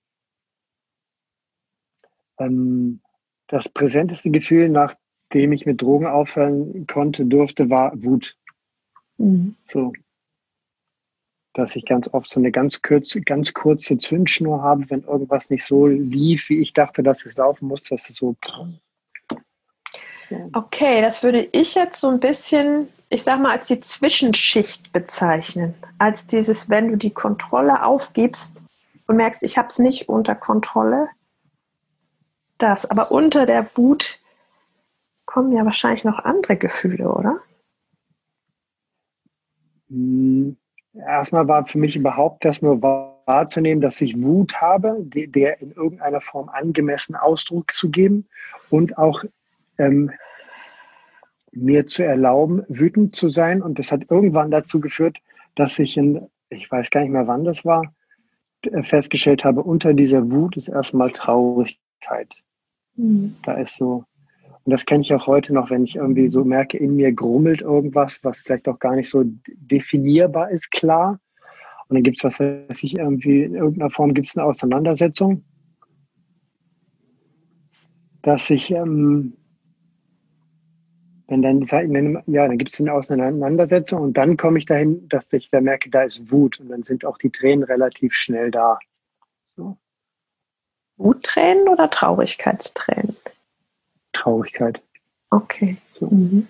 ähm, das präsenteste Gefühl, nachdem ich mit Drogen aufhören konnte, durfte, war Wut. Mhm. So. Dass ich ganz oft so eine ganz kurze, ganz kurze Zündschnur habe, wenn irgendwas nicht so lief, wie ich dachte, dass es laufen muss, dass es so... Okay, das würde ich jetzt so ein bisschen, ich sag mal, als die Zwischenschicht bezeichnen. Als dieses, wenn du die Kontrolle aufgibst und merkst, ich habe es nicht unter Kontrolle, das. Aber unter der Wut kommen ja wahrscheinlich noch andere Gefühle, oder? Erstmal war für mich überhaupt das nur wahrzunehmen, dass ich Wut habe, der in irgendeiner Form angemessen Ausdruck zu geben und auch ähm, mir zu erlauben, wütend zu sein. Und das hat irgendwann dazu geführt, dass ich in, ich weiß gar nicht mehr, wann das war, festgestellt habe, unter dieser Wut ist erstmal Traurigkeit. Mhm. Da ist so, und das kenne ich auch heute noch, wenn ich irgendwie so merke, in mir grummelt irgendwas, was vielleicht auch gar nicht so definierbar ist, klar. Und dann gibt es was, weiß ich, irgendwie in irgendeiner Form gibt es eine Auseinandersetzung, dass ich, ähm, wenn dann, ja, dann gibt es eine Auseinandersetzung und dann komme ich dahin, dass ich da merke, da ist Wut und dann sind auch die Tränen relativ schnell da. So. Wuttränen oder Traurigkeitstränen? Traurigkeit. Okay. So. Mhm.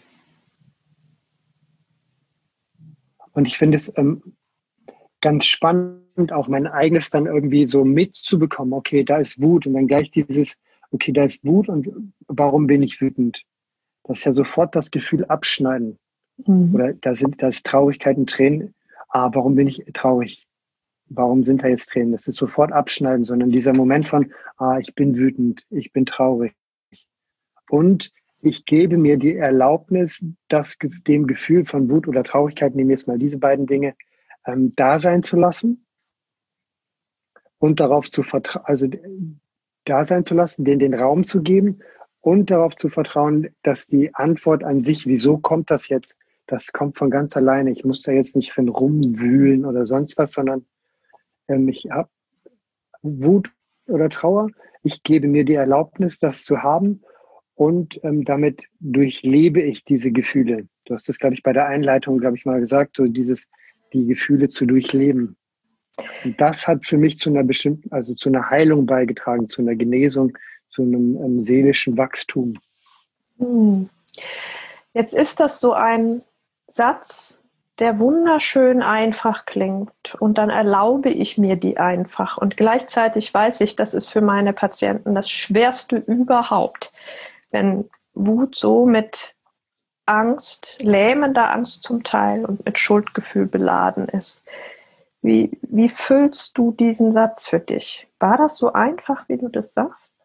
Und ich finde es ähm, ganz spannend, auch mein eigenes dann irgendwie so mitzubekommen. Okay, da ist Wut und dann gleich dieses, okay, da ist Wut und warum bin ich wütend? Das ist ja sofort das Gefühl abschneiden. Mhm. Oder da sind das Traurigkeit und Tränen. Ah, warum bin ich traurig? Warum sind da jetzt Tränen? Das ist sofort abschneiden, sondern dieser Moment von, ah, ich bin wütend, ich bin traurig. Und ich gebe mir die Erlaubnis, das, dem Gefühl von Wut oder Traurigkeit, nehmen wir jetzt mal diese beiden Dinge, ähm, da sein zu lassen und darauf zu vertrauen, also da sein zu lassen, denen den Raum zu geben und darauf zu vertrauen, dass die Antwort an sich, wieso kommt das jetzt, das kommt von ganz alleine. Ich muss da jetzt nicht drin rumwühlen oder sonst was, sondern ähm, ich habe Wut oder Trauer. Ich gebe mir die Erlaubnis, das zu haben. Und ähm, damit durchlebe ich diese Gefühle. Du hast das, glaube ich, bei der Einleitung, glaube ich, mal gesagt, so dieses, die Gefühle zu durchleben. Und das hat für mich zu einer bestimmten, also zu einer Heilung beigetragen, zu einer Genesung, zu einem ähm, seelischen Wachstum. Hm. Jetzt ist das so ein Satz, der wunderschön einfach klingt und dann erlaube ich mir die einfach. Und gleichzeitig weiß ich, das ist für meine Patienten das Schwerste überhaupt. Wenn Wut so mit Angst, lähmender Angst zum Teil und mit Schuldgefühl beladen ist. Wie, wie füllst du diesen Satz für dich? War das so einfach, wie du das sagst?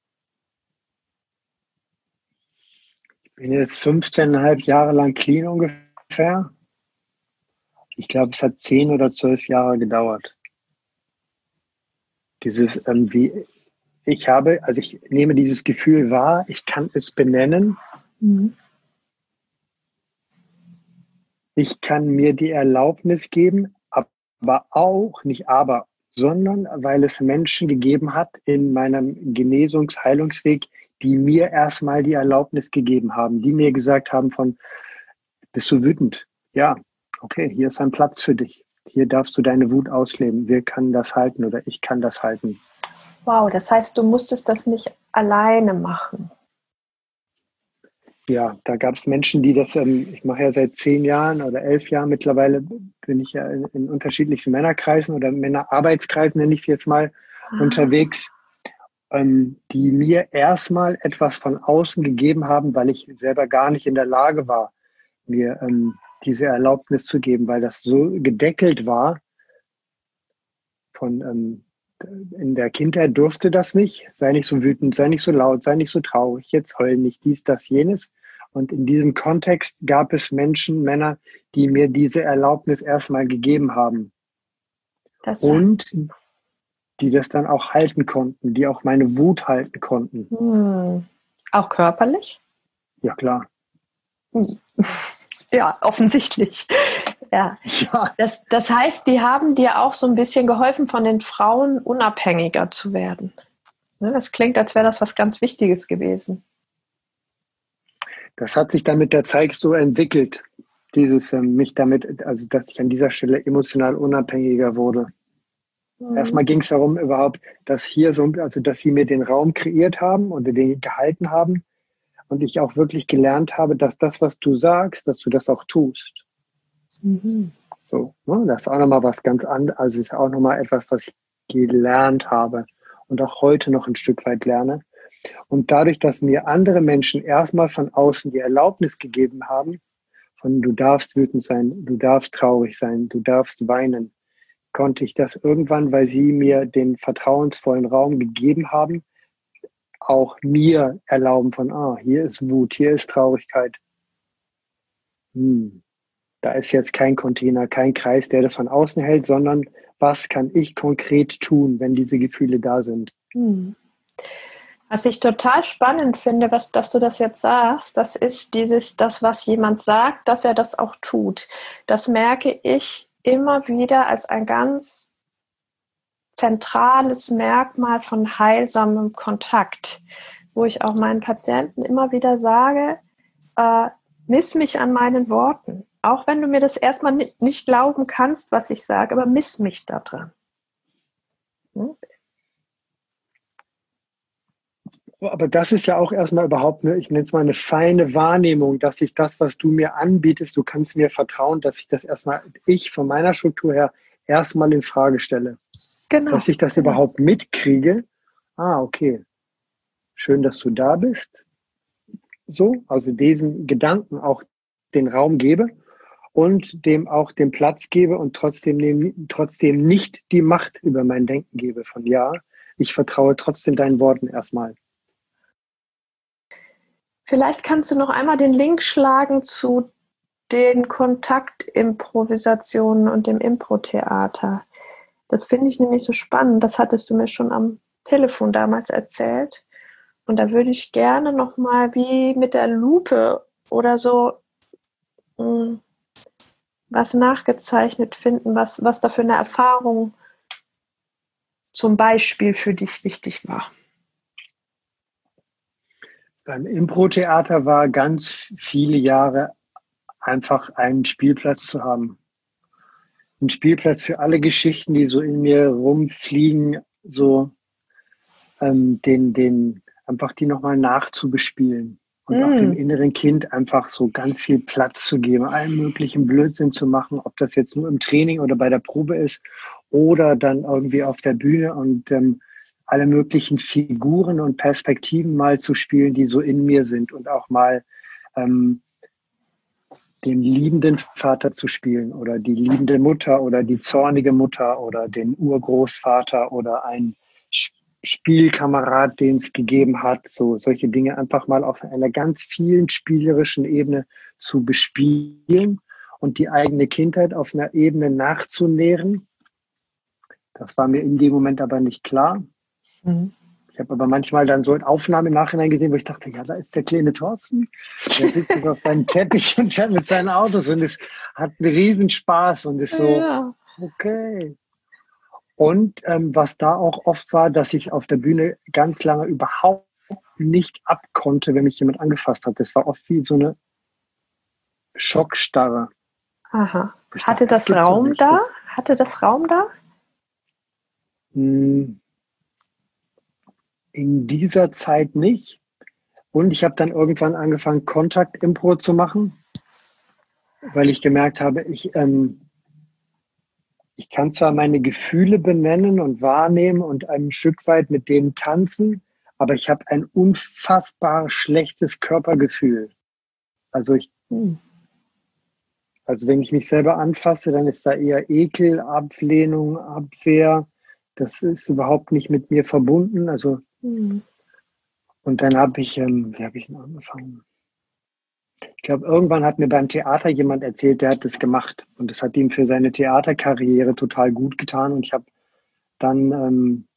Ich bin jetzt fünfzehneinhalb Jahre lang clean ungefähr. Ich glaube, es hat zehn oder zwölf Jahre gedauert. Dieses, ähm, wie ich habe, also ich nehme dieses Gefühl wahr, ich kann es benennen. Mhm. Ich kann mir die Erlaubnis geben, aber auch, nicht aber, sondern weil es Menschen gegeben hat in meinem Genesungs-, Heilungsweg, die mir erstmal die Erlaubnis gegeben haben, die mir gesagt haben von, bist du wütend? Ja, okay, hier ist ein Platz für dich. Hier darfst du deine Wut ausleben. Wir können das halten oder ich kann das halten. Wow, das heißt, du musstest das nicht alleine machen. Ja, da gab es Menschen, die das, ähm, ich mache ja seit zehn Jahren oder elf Jahren mittlerweile, bin ich ja in, in unterschiedlichsten Männerkreisen oder Männerarbeitskreisen, nenne ich es jetzt mal, ah. unterwegs, ähm, die mir erstmal etwas von außen gegeben haben, weil ich selber gar nicht in der Lage war, mir ähm, diese Erlaubnis zu geben, weil das so gedeckelt war von, ähm, in der Kindheit durfte das nicht, sei nicht so wütend, sei nicht so laut, sei nicht so traurig, jetzt heulen nicht, dies, das, jenes. Und in diesem Kontext gab es Menschen, Männer, die mir diese Erlaubnis erstmal gegeben haben. Das und die das dann auch halten konnten, die auch meine Wut halten konnten. Hm. Auch körperlich? Ja, klar. Hm. Ja, offensichtlich. Ja. ja. Das, das heißt, die haben dir auch so ein bisschen geholfen, von den Frauen unabhängiger zu werden. Das klingt, als wäre das was ganz Wichtiges gewesen. Das hat sich dann mit der Zeit so entwickelt, dieses ähm, mich damit, also dass ich an dieser Stelle emotional unabhängiger wurde. Mhm. Erstmal ging es darum überhaupt, dass hier so, also dass sie mir den Raum kreiert haben und den gehalten haben und ich auch wirklich gelernt habe, dass das, was du sagst, dass du das auch tust. Mhm. So, ne? Das ist auch nochmal was ganz anderes, also ist auch nochmal etwas, was ich gelernt habe und auch heute noch ein Stück weit lerne. Und dadurch, dass mir andere Menschen erstmal von außen die Erlaubnis gegeben haben, von du darfst wütend sein, du darfst traurig sein, du darfst weinen, konnte ich das irgendwann, weil sie mir den vertrauensvollen Raum gegeben haben, auch mir erlauben von, ah, hier ist Wut, hier ist Traurigkeit. Hm, da ist jetzt kein Container, kein Kreis, der das von außen hält, sondern was kann ich konkret tun, wenn diese Gefühle da sind? Hm. Was ich total spannend finde, was, dass du das jetzt sagst, das ist dieses, das, was jemand sagt, dass er das auch tut. Das merke ich immer wieder als ein ganz zentrales Merkmal von heilsamem Kontakt, wo ich auch meinen Patienten immer wieder sage, äh, miss mich an meinen Worten. Auch wenn du mir das erstmal nicht, nicht glauben kannst, was ich sage, aber miss mich da dran. Hm? Aber das ist ja auch erstmal überhaupt eine, ich nenne es mal eine feine Wahrnehmung, dass ich das, was du mir anbietest, du kannst mir vertrauen, dass ich das erstmal, ich von meiner Struktur her erstmal in Frage stelle. Genau. Dass ich das genau. überhaupt mitkriege. Ah, okay. Schön, dass du da bist. So, also diesen Gedanken auch den Raum gebe und dem auch den Platz gebe und trotzdem, trotzdem nicht die Macht über mein Denken gebe von ja, ich vertraue trotzdem deinen Worten erstmal. Vielleicht kannst du noch einmal den Link schlagen zu den Kontaktimprovisationen und dem Impro-Theater. Das finde ich nämlich so spannend. Das hattest du mir schon am Telefon damals erzählt. Und da würde ich gerne nochmal wie mit der Lupe oder so mh, was nachgezeichnet finden, was, was da für eine Erfahrung zum Beispiel für dich wichtig war. Beim Impro-Theater war ganz viele Jahre einfach einen Spielplatz zu haben. Ein Spielplatz für alle Geschichten, die so in mir rumfliegen, so ähm, den, den, einfach die nochmal nachzubespielen. Und mm. auch dem inneren Kind einfach so ganz viel Platz zu geben, allen möglichen Blödsinn zu machen, ob das jetzt nur im Training oder bei der Probe ist oder dann irgendwie auf der Bühne und ähm, alle möglichen Figuren und Perspektiven mal zu spielen, die so in mir sind und auch mal ähm, den liebenden Vater zu spielen oder die liebende Mutter oder die zornige Mutter oder den Urgroßvater oder ein Spielkamerad, den es gegeben hat, so solche Dinge einfach mal auf einer ganz vielen spielerischen Ebene zu bespielen und die eigene Kindheit auf einer Ebene nachzunähren. Das war mir in dem Moment aber nicht klar. Mhm. Ich habe aber manchmal dann so eine Aufnahme im Nachhinein gesehen, wo ich dachte, ja, da ist der kleine Thorsten, der sitzt jetzt auf seinem Teppich und fährt mit seinen Autos und es hat einen Riesenspaß und ist so, ja. Okay. Und ähm, was da auch oft war, dass ich auf der Bühne ganz lange überhaupt nicht abkonnte, wenn mich jemand angefasst hat. Das war oft wie so eine Schockstarre. Aha. Hatte dachte, das, das Raum da? Das, Hatte das Raum da? In dieser Zeit nicht. Und ich habe dann irgendwann angefangen, Kontakt-Impro zu machen, weil ich gemerkt habe, ich, ähm, ich kann zwar meine Gefühle benennen und wahrnehmen und ein Stück weit mit denen tanzen, aber ich habe ein unfassbar schlechtes Körpergefühl. Also ich, also wenn ich mich selber anfasse, dann ist da eher Ekel, Ablehnung, Abwehr. Das ist überhaupt nicht mit mir verbunden. Also mhm. Und dann habe ich, ähm, wie habe ich denn angefangen? Ich glaube, irgendwann hat mir beim Theater jemand erzählt, der hat das gemacht. Und das hat ihm für seine Theaterkarriere total gut getan. Und ich habe dann, ähm,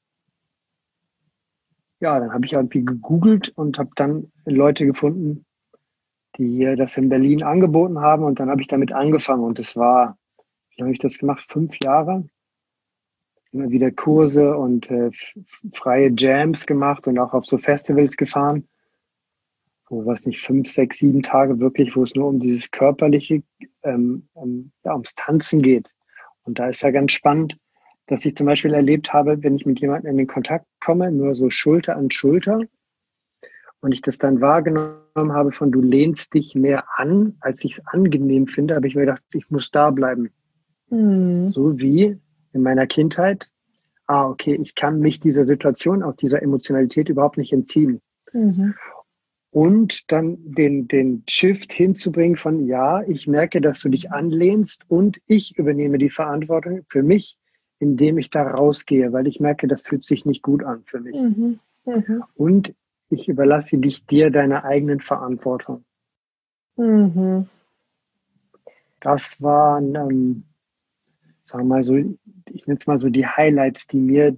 ja, dann habe ich irgendwie gegoogelt und habe dann Leute gefunden, die hier das in Berlin angeboten haben. Und dann habe ich damit angefangen. Und das war, wie habe ich das gemacht? Fünf Jahre. Immer wieder Kurse und äh, freie Jams gemacht und auch auf so Festivals gefahren. Wo was nicht, fünf, sechs, sieben Tage wirklich, wo es nur um dieses körperliche, ähm, um, ja, ums Tanzen geht. Und da ist ja ganz spannend, dass ich zum Beispiel erlebt habe, wenn ich mit jemandem in den Kontakt komme, nur so Schulter an Schulter, und ich das dann wahrgenommen habe von, du lehnst dich mehr an, als ich es angenehm finde, habe ich mir gedacht, ich muss da bleiben. Mhm. So wie in meiner Kindheit, ah, okay, ich kann mich dieser Situation, auch dieser Emotionalität überhaupt nicht entziehen. Mhm. Und dann den, den Shift hinzubringen von, ja, ich merke, dass du dich anlehnst und ich übernehme die Verantwortung für mich, indem ich da rausgehe, weil ich merke, das fühlt sich nicht gut an für mich. Mhm. Mhm. Und ich überlasse dich dir deiner eigenen Verantwortung. Mhm. Das waren, ähm, sagen wir mal so, ich nenne es mal so die Highlights, die mir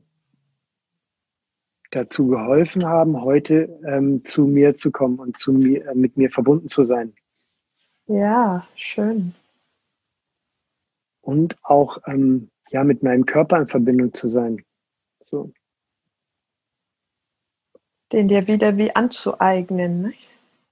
dazu geholfen haben, heute ähm, zu mir zu kommen und zu mir, äh, mit mir verbunden zu sein. Ja, schön. Und auch ähm, ja, mit meinem Körper in Verbindung zu sein. So. Den dir wieder wie anzueignen, nicht?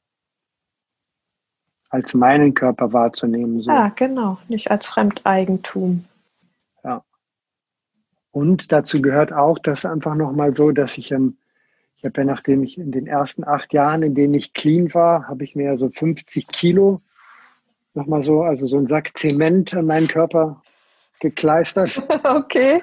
Als meinen Körper wahrzunehmen. So. Ja, genau, nicht als Fremdeigentum. Ja. Und dazu gehört auch, dass einfach nochmal so, dass ich, ähm, ich habe ja, nachdem ich in den ersten acht Jahren, in denen ich clean war, habe ich mir ja so fünfzig Kilo nochmal so, also so einen Sack Zement an meinen Körper gekleistert. Okay.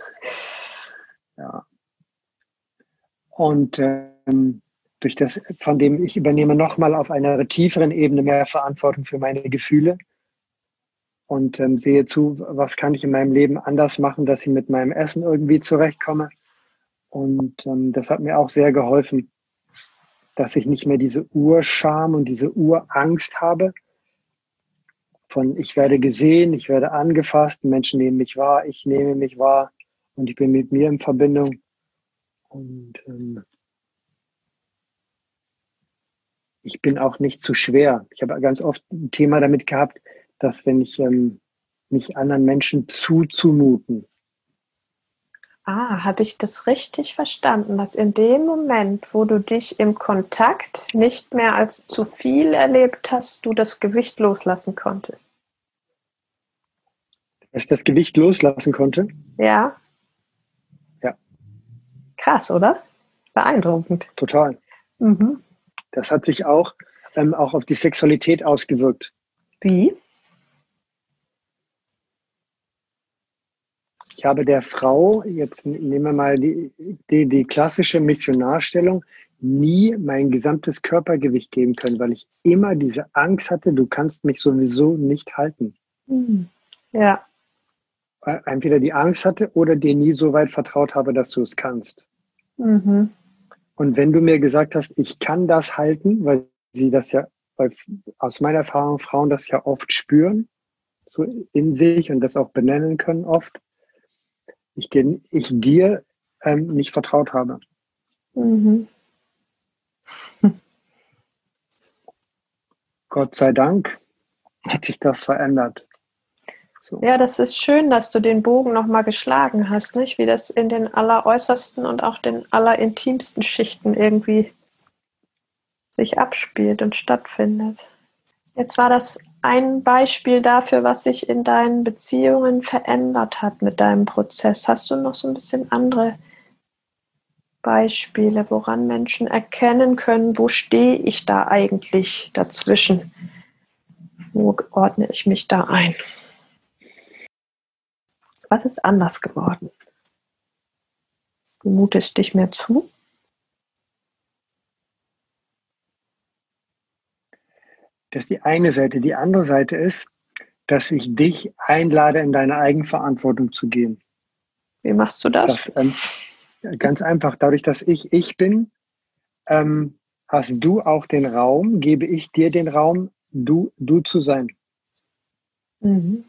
Ja. Und ähm, durch das, von dem ich übernehme nochmal auf einer tieferen Ebene mehr Verantwortung für meine Gefühle und ähm, sehe zu, was kann ich in meinem Leben anders machen, dass ich mit meinem Essen irgendwie zurechtkomme. Und ähm, das hat mir auch sehr geholfen, dass ich nicht mehr diese Urscham und diese Urangst habe von ich werde gesehen, ich werde angefasst, Menschen nehmen mich wahr, ich nehme mich wahr und ich bin mit mir in Verbindung. Und ähm, ich bin auch nicht zu schwer. Ich habe ganz oft ein Thema damit gehabt, dass wenn ich ähm, mich anderen Menschen zuzumuten. Ah, habe ich das richtig verstanden, dass in dem Moment, wo du dich im Kontakt nicht mehr als zu viel erlebt hast, du das Gewicht loslassen konntest? Dass ich das Gewicht loslassen konnte. Ja, Ja, krass, oder? Beeindruckend. total. Mhm. Das hat sich auch, ähm, auch auf die Sexualität ausgewirkt. Wie? Ich habe der Frau, jetzt nehmen wir mal die, die, die klassische Missionarstellung, nie mein gesamtes Körpergewicht geben können, weil ich immer diese Angst hatte, du kannst mich sowieso nicht halten. Mhm. Ja. Entweder die Angst hatte oder dir nie so weit vertraut habe, dass du es kannst. Mhm. Und wenn du mir gesagt hast, ich kann das halten, weil sie das ja, weil aus meiner Erfahrung Frauen das ja oft spüren, so in sich und das auch benennen können oft, ich, ich dir ähm, nicht vertraut habe. Mhm. Gott sei Dank hat sich das verändert. So. Ja, das ist schön, dass du den Bogen nochmal geschlagen hast, nicht? Wie das in den alleräußersten und auch den allerintimsten Schichten irgendwie sich abspielt und stattfindet. Jetzt war das ein Beispiel dafür, was sich in deinen Beziehungen verändert hat mit deinem Prozess. Hast du noch so ein bisschen andere Beispiele, woran Menschen erkennen können, wo stehe ich da eigentlich dazwischen? Wo ordne ich mich da ein? Was ist anders geworden? Du mutest dich mehr zu? Das ist die eine Seite. Die andere Seite ist, dass ich dich einlade, in deine Eigenverantwortung zu gehen. Wie machst du das? Das ähm, ganz einfach, dadurch, dass ich ich bin, ähm, hast du auch den Raum, gebe ich dir den Raum, du, du zu sein. Mhm.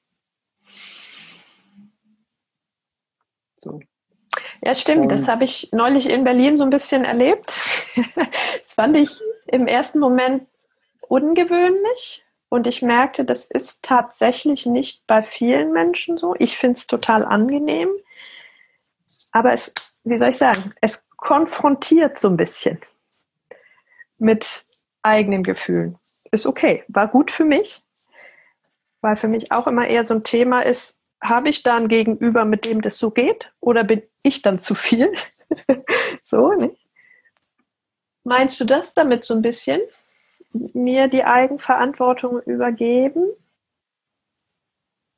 So. Ja, stimmt. Das Und habe ich neulich in Berlin so ein bisschen erlebt. Das fand ich im ersten Moment ungewöhnlich. Und ich merkte, das ist tatsächlich nicht bei vielen Menschen so. Ich finde es total angenehm. Aber es, wie soll ich sagen, es konfrontiert so ein bisschen mit eigenen Gefühlen. Ist okay. War gut für mich, weil für mich auch immer eher so ein Thema ist, habe ich da ein Gegenüber, mit dem das so geht? Oder bin ich dann zu viel? So, ne? Meinst du das damit so ein bisschen? Mir die Eigenverantwortung übergeben?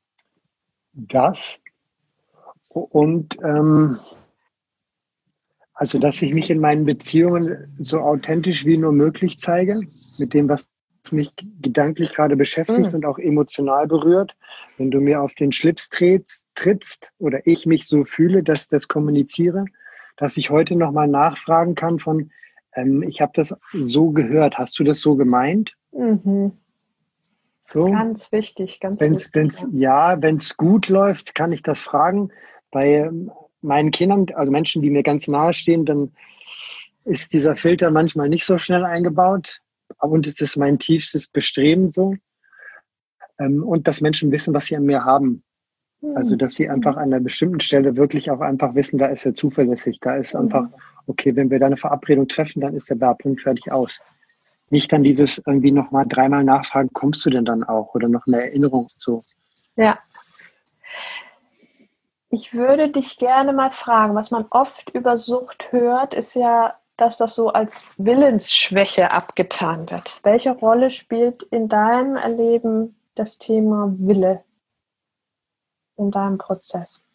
das und ähm, Also, dass ich mich in meinen Beziehungen so authentisch wie nur möglich zeige, mit dem, was mich gedanklich gerade beschäftigt Mhm. und auch emotional berührt. Wenn du mir auf den Schlips trittst, trittst oder ich mich so fühle, dass ich das kommuniziere, dass ich heute nochmal nachfragen kann von, ähm, ich habe das so gehört, hast du das so gemeint? Mhm. So, Ganz wichtig, ganz wenn's, wichtig. wenn's, ja, wenn es gut läuft, kann ich das fragen. Bei ähm, meinen Kindern, also Menschen, die mir ganz nahe stehen, dann ist dieser Filter manchmal nicht so schnell eingebaut. Und es ist mein tiefstes Bestreben so. Ähm, und dass Menschen wissen, was sie an mir haben. Also, Mhm. dass sie einfach an einer bestimmten Stelle wirklich auch einfach wissen, da ist er zuverlässig. Da ist einfach, Mhm. okay, wenn wir da eine Verabredung treffen, dann ist er da, Punkt, fertig, aus. Nicht dann dieses irgendwie nochmal dreimal nachfragen, kommst du denn dann auch? Oder noch eine Erinnerung so. Ja. Ich würde dich gerne mal fragen, was man oft über Sucht hört, ist ja, dass das so als Willensschwäche abgetan wird. Welche Rolle spielt in deinem Erleben das Thema Wille in deinem Prozess?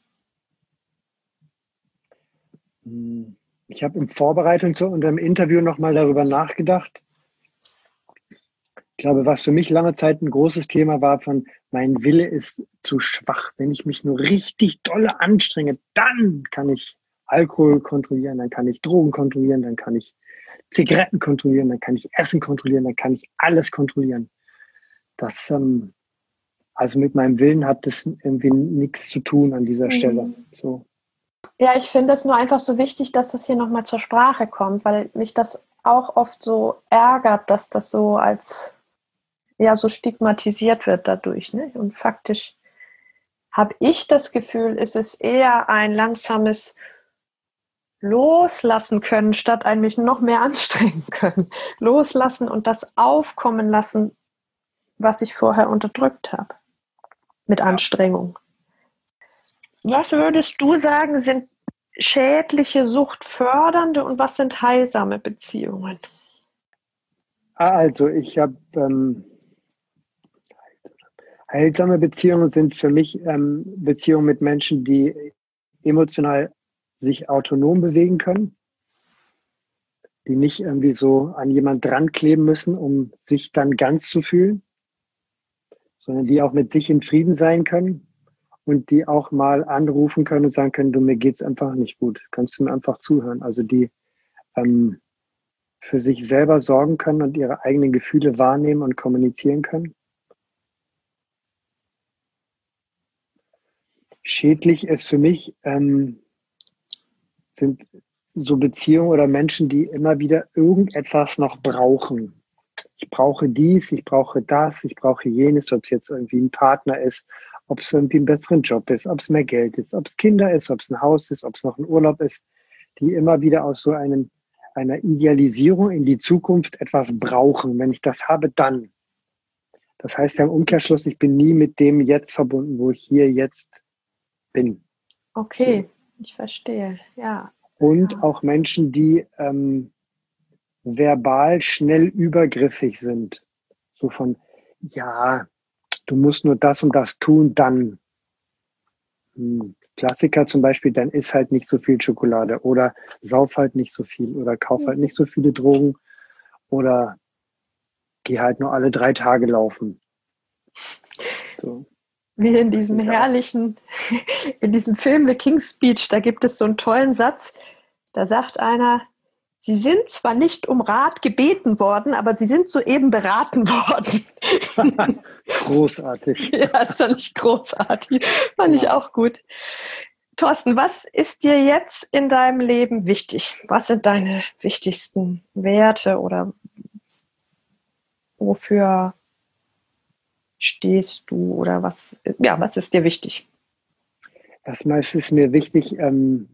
Ich habe in Vorbereitung zu unserem Interview nochmal darüber nachgedacht. Ich glaube, was für mich lange Zeit ein großes Thema war, von mein Wille ist zu schwach. Wenn ich mich nur richtig dolle anstrenge, dann kann ich Alkohol kontrollieren, dann kann ich Drogen kontrollieren, dann kann ich Zigaretten kontrollieren, dann kann ich Essen kontrollieren, dann kann ich alles kontrollieren. Das, ähm, also mit meinem Willen hat das irgendwie nichts zu tun an dieser Stelle. So. Ja, ich finde es nur einfach so wichtig, dass das hier nochmal zur Sprache kommt, weil mich das auch oft so ärgert, dass das so als, ja, so stigmatisiert wird dadurch. Ne? Und faktisch habe ich das Gefühl, ist es eher ein langsames Loslassen können, statt ein mich noch mehr anstrengen können. Loslassen und das aufkommen lassen, was ich vorher unterdrückt habe, mit Anstrengung. Was würdest du sagen, sind schädliche, suchtfördernde und was sind heilsame Beziehungen? Also ich habe ähm, heilsame Beziehungen sind für mich ähm, Beziehungen mit Menschen, die emotional sich autonom bewegen können, die nicht irgendwie so an jemand dran kleben müssen, um sich dann ganz zu fühlen, sondern die auch mit sich in Frieden sein können und die auch mal anrufen können und sagen können, du, mir geht's einfach nicht gut, kannst du mir einfach zuhören. Also die ähm, für sich selber sorgen können und ihre eigenen Gefühle wahrnehmen und kommunizieren können. Schädlich ist für mich, ähm, sind so Beziehungen oder Menschen, die immer wieder irgendetwas noch brauchen. Ich brauche dies, ich brauche das, ich brauche jenes, ob es jetzt irgendwie ein Partner ist, ob es irgendwie einen besseren Job ist, ob es mehr Geld ist, ob es Kinder ist, ob es ein Haus ist, ob es noch ein Urlaub ist, die immer wieder aus so einem, einer Idealisierung in die Zukunft etwas brauchen. Wenn ich das habe, dann. Das heißt ja im Umkehrschluss, ich bin nie mit dem jetzt verbunden, wo ich hier jetzt bin. Okay, ich verstehe, ja. Und Ja. auch Menschen, die ähm, verbal schnell übergriffig sind. So von, ja, du musst nur das und das tun, dann. Hm. Klassiker zum Beispiel, dann isst halt nicht so viel Schokolade oder sauf halt nicht so viel oder kauf halt nicht so viele Drogen oder geh halt nur alle drei Tage laufen. So, Wie in das diesem sind ja auch. herrlichen, in diesem Film The King's Speech, da gibt es so einen tollen Satz, da sagt einer, Sie sind zwar nicht um Rat gebeten worden, aber Sie sind soeben beraten worden. Großartig. Ja, das fand ich großartig. Fand ich Ja. auch gut. Thorsten, was ist dir jetzt in deinem Leben wichtig? Was sind deine wichtigsten Werte oder wofür stehst du oder was, ja, was ist dir wichtig? Erstmal ist es mir wichtig, ähm,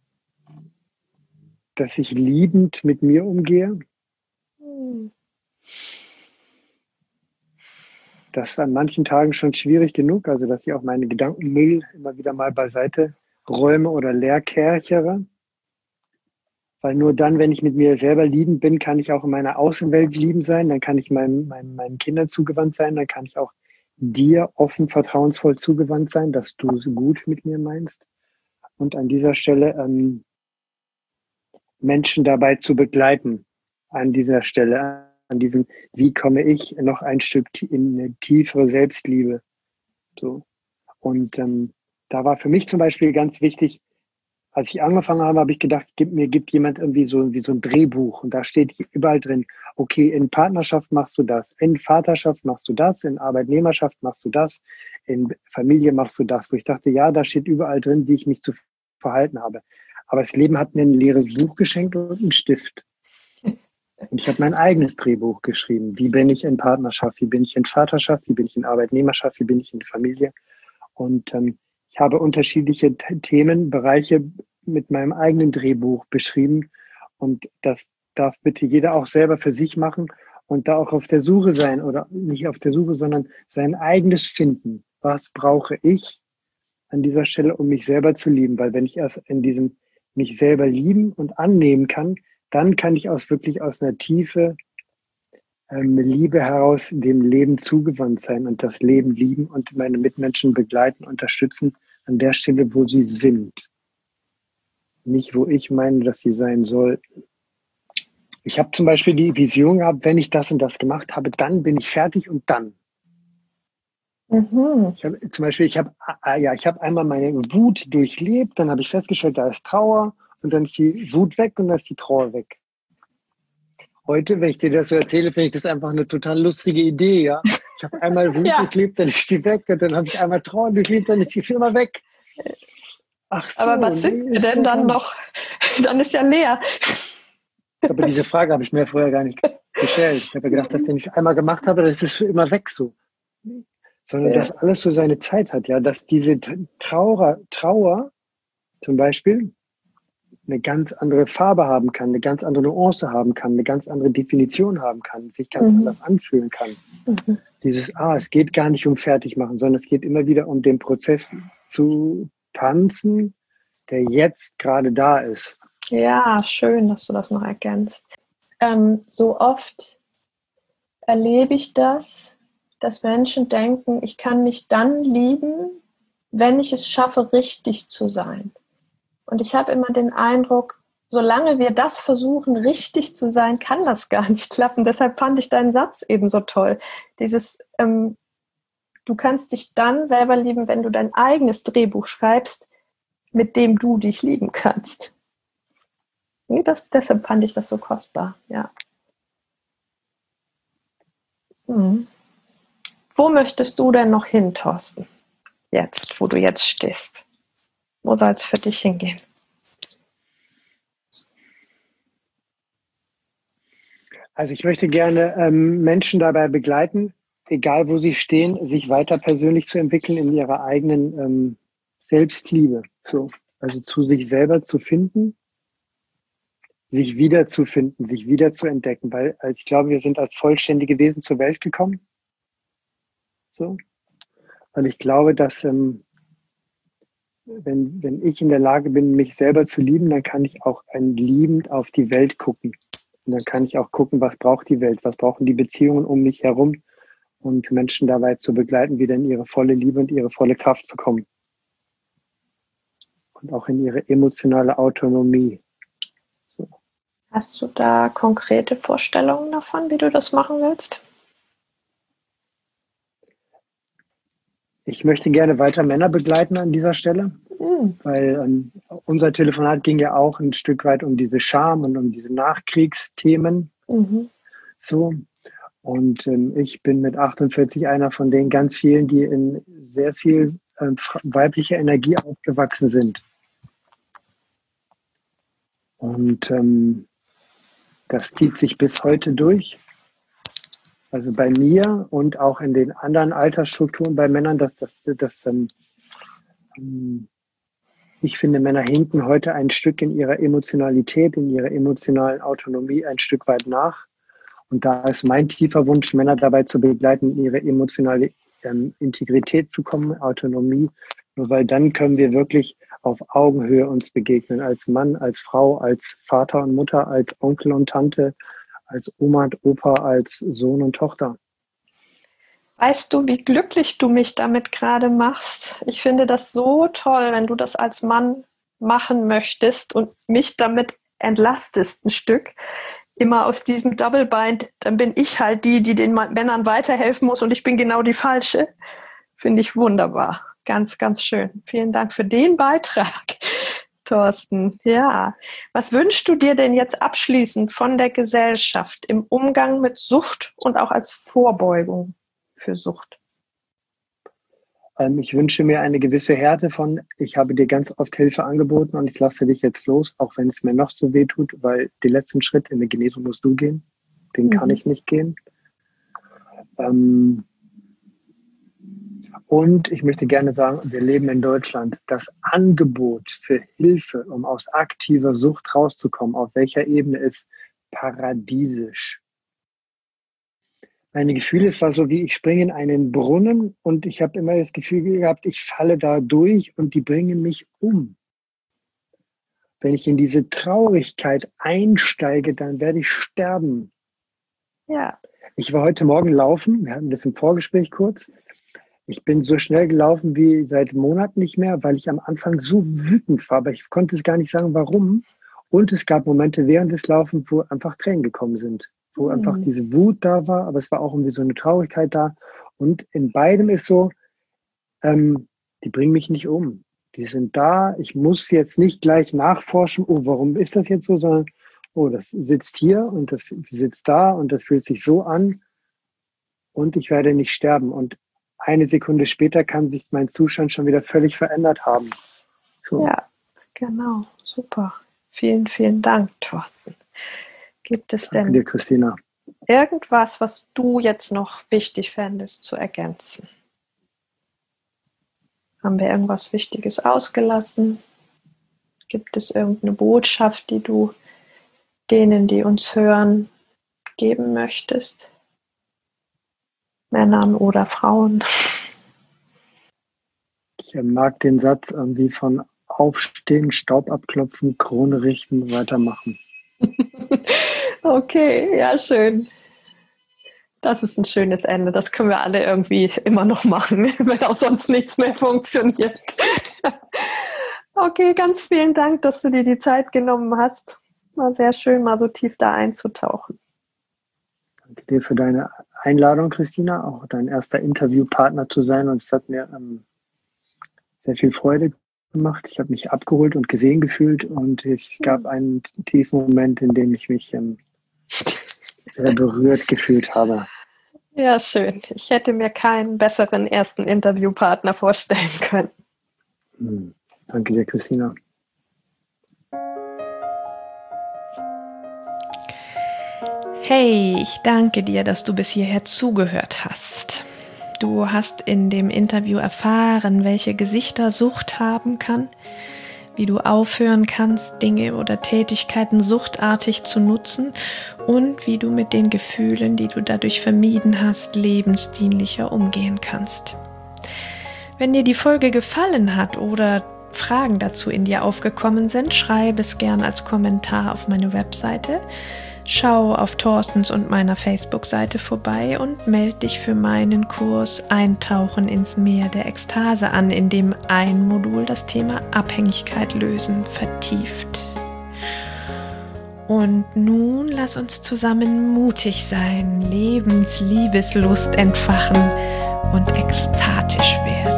dass ich liebend mit mir umgehe. Hm. Das ist an manchen Tagen schon schwierig genug, also dass ich auch meine Gedankenmüll immer wieder mal beiseite räume oder leer kerchere. Weil nur dann, wenn ich mit mir selber liebend bin, kann ich auch in meiner Außenwelt liebend sein, dann kann ich meinem, meinem, meinen Kindern zugewandt sein, dann kann ich auch dir offen, vertrauensvoll zugewandt sein, dass du so gut mit mir meinst. Und an dieser Stelle ähm, Menschen dabei zu begleiten an dieser Stelle, an diesem, wie komme ich noch ein Stück in eine tiefere Selbstliebe. So. Und ähm, da war für mich zum Beispiel ganz wichtig, als ich angefangen habe, habe ich gedacht, gib, mir gibt jemand irgendwie so, wie so ein Drehbuch und da steht überall drin, okay, in Partnerschaft machst du das, in Vaterschaft machst du das, in Arbeitnehmerschaft machst du das, in Familie machst du das, wo ich dachte, ja, da steht überall drin, wie ich mich zu verhalten habe. Aber das Leben hat mir ein leeres Buch geschenkt und einen Stift. Und ich habe mein eigenes Drehbuch geschrieben. Wie bin ich in Partnerschaft? Wie bin ich in Vaterschaft? Wie bin ich in Arbeitnehmerschaft? Wie bin ich in Familie? Und ähm, ich habe unterschiedliche T- Themen, Bereiche mit meinem eigenen Drehbuch beschrieben. Und das darf bitte jeder auch selber für sich machen und da auch auf der Suche sein oder nicht auf der Suche, sondern sein eigenes finden. Was brauche ich an dieser Stelle, um mich selber zu lieben? Weil wenn ich erst in diesem mich selber lieben und annehmen kann, dann kann ich aus wirklich aus einer Tiefe ähm, Liebe heraus dem Leben zugewandt sein und das Leben lieben und meine Mitmenschen begleiten, unterstützen an der Stelle, wo sie sind. Nicht, wo ich meine, dass sie sein sollten. Ich habe zum Beispiel die Vision gehabt, wenn ich das und das gemacht habe, dann bin ich fertig und dann. Mhm. Ich habe zum Beispiel, ich habe äh, ja, ich habe einmal meine Wut durchlebt, dann habe ich festgestellt, da ist Trauer und dann ist die Wut weg und dann ist die Trauer weg. Heute, wenn ich dir das so erzähle, finde ich das einfach eine total lustige Idee, ja. Ich habe einmal Wut Ja. durchlebt, dann ist die weg und dann habe ich einmal Trauer durchlebt, dann ist die Firma weg. Ach so, Aber was sind nee, wir ist denn so dann rum. noch? Dann ist ja leer. Aber diese Frage habe ich mir vorher gar nicht gestellt. Ich habe ja gedacht, dass wenn ich es einmal gemacht habe, dann ist es für immer weg so. Sondern Ja. dass alles so seine Zeit hat, ja. Dass diese Trauer, Trauer zum Beispiel eine ganz andere Farbe haben kann, eine ganz andere Nuance haben kann, eine ganz andere Definition haben kann, sich ganz Mhm. anders anfühlen kann. Mhm. Dieses, ah, es geht gar nicht um Fertigmachen, sondern es geht immer wieder um den Prozess zu tanzen, der jetzt gerade da ist. Ja, schön, dass du das noch erkennst. Ähm, so oft erlebe ich das, dass Menschen denken, ich kann mich dann lieben, wenn ich es schaffe, richtig zu sein. Und ich habe immer den Eindruck, solange wir das versuchen, richtig zu sein, kann das gar nicht klappen. Deshalb fand ich deinen Satz eben so toll. Dieses, ähm, du kannst dich dann selber lieben, wenn du dein eigenes Drehbuch schreibst, mit dem du dich lieben kannst. Nee, das, deshalb fand ich das so kostbar, ja. Mhm. Wo möchtest du denn noch hin, Thorsten? Jetzt, wo du jetzt stehst. Wo soll es für dich hingehen? Also ich möchte gerne ähm, Menschen dabei begleiten, egal wo sie stehen, sich weiter persönlich zu entwickeln in ihrer eigenen ähm, Selbstliebe. So, also zu sich selber zu finden, sich wiederzufinden, sich wieder zu entdecken, weil also ich glaube, wir sind als vollständige Wesen zur Welt gekommen. So, und ich glaube, dass ähm, wenn, wenn ich in der Lage bin, mich selber zu lieben, dann kann ich auch ein liebend auf die Welt gucken. Und dann kann ich auch gucken, was braucht die Welt, was brauchen die Beziehungen um mich herum und Menschen dabei zu begleiten, wieder in ihre volle Liebe und ihre volle Kraft zu kommen. Und auch in ihre emotionale Autonomie. So. Hast du da konkrete Vorstellungen davon, wie du das machen willst? Ich möchte gerne weiter Männer begleiten an dieser Stelle, Mhm. weil ähm, unser Telefonat ging ja auch ein Stück weit um diese Scham und um diese Nachkriegsthemen. Mhm. So. Und ähm, ich bin mit achtundvierzig einer von den ganz vielen, die in sehr viel äh, weiblicher Energie aufgewachsen sind. Und ähm, das zieht sich bis heute durch. Also bei mir und auch in den anderen Altersstrukturen bei Männern, dass das, das ähm, ich finde, Männer hinken heute ein Stück in ihrer Emotionalität, in ihrer emotionalen Autonomie ein Stück weit nach. Und da ist mein tiefer Wunsch, Männer dabei zu begleiten, in ihre emotionale ähm, Integrität zu kommen, Autonomie. Nur weil dann können wir wirklich auf Augenhöhe uns begegnen, als Mann, als Frau, als Vater und Mutter, als Onkel und Tante, als Oma und Opa, als Sohn und Tochter. Weißt du, wie glücklich du mich damit gerade machst? Ich finde das so toll, wenn du das als Mann machen möchtest und mich damit entlastest ein Stück. Immer aus diesem Double Bind, dann bin ich halt die, die den Männern weiterhelfen muss und ich bin genau die Falsche. Finde ich wunderbar. Ganz, ganz schön. Vielen Dank für den Beitrag, Thorsten. Ja, was wünschst du dir denn jetzt abschließend von der Gesellschaft im Umgang mit Sucht und auch als Vorbeugung für Sucht? Ähm, ich wünsche mir eine gewisse Härte von, ich habe dir ganz oft Hilfe angeboten und ich lasse dich jetzt los, auch wenn es mir noch so weh tut, weil den letzten Schritt in der Genesung musst du gehen. Den mhm. kann ich nicht gehen. Ähm, und ich möchte gerne sagen, wir leben in Deutschland. Das Angebot für Hilfe, um aus aktiver Sucht rauszukommen, auf welcher Ebene, ist paradiesisch. Meine Gefühle, es war so wie, ich springe in einen Brunnen und ich habe immer das Gefühl gehabt, ich falle da durch und die bringen mich um. Wenn ich in diese Traurigkeit einsteige, dann werde ich sterben. Ja. Ich war heute Morgen laufen, wir hatten das im Vorgespräch kurz. Ich bin so schnell gelaufen wie seit Monaten nicht mehr, weil ich am Anfang so wütend war, aber ich konnte es gar nicht sagen, warum. Und es gab Momente während des Laufens, wo einfach Tränen gekommen sind. Wo mhm. einfach diese Wut da war, aber es war auch irgendwie so eine Traurigkeit da. Und in beidem ist so, ähm, die bringen mich nicht um. Die sind da, ich muss jetzt nicht gleich nachforschen, oh, warum ist das jetzt so, sondern, oh, das sitzt hier und das sitzt da und das fühlt sich so an und ich werde nicht sterben. Und eine Sekunde später kann sich mein Zustand schon wieder völlig verändert haben. So. Ja, genau, super. Vielen, vielen Dank, Thorsten. Gibt es denn dir, Christina, irgendwas, was du jetzt noch wichtig fändest zu ergänzen? Haben wir irgendwas Wichtiges ausgelassen? Gibt es irgendeine Botschaft, die du denen, die uns hören, geben möchtest? Männern oder Frauen? Ich mag den Satz irgendwie von Aufstehen, Staub abklopfen, Krone richten, weitermachen. Okay, ja, schön. Das ist ein schönes Ende. Das können wir alle irgendwie immer noch machen, wenn auch sonst nichts mehr funktioniert. Okay, ganz vielen Dank, dass du dir die Zeit genommen hast. War sehr schön, mal so tief da einzutauchen. Danke dir für deine Einladung, Christina, auch dein erster Interviewpartner zu sein. Und es hat mir ähm, sehr viel Freude gemacht. Ich habe mich abgeholt und gesehen gefühlt und es gab einen tiefen Moment, in dem ich mich ähm, sehr berührt gefühlt habe. Ja, schön. Ich hätte mir keinen besseren ersten Interviewpartner vorstellen können. Hm. Danke dir, Christina. Hey, ich danke dir, dass du bis hierher zugehört hast. Du hast in dem Interview erfahren, welche Gesichter Sucht haben kann, wie du aufhören kannst, Dinge oder Tätigkeiten suchtartig zu nutzen und wie du mit den Gefühlen, die du dadurch vermieden hast, lebensdienlicher umgehen kannst. Wenn dir die Folge gefallen hat oder Fragen dazu in dir aufgekommen sind, schreib es gern als Kommentar auf meine Webseite. Schau auf Thorstens und meiner Facebook-Seite vorbei und melde dich für meinen Kurs Eintauchen ins Meer der Ekstase an, in dem ein Modul das Thema Abhängigkeit lösen vertieft. Und nun lass uns zusammen mutig sein, Lebensliebeslust entfachen und ekstatisch werden.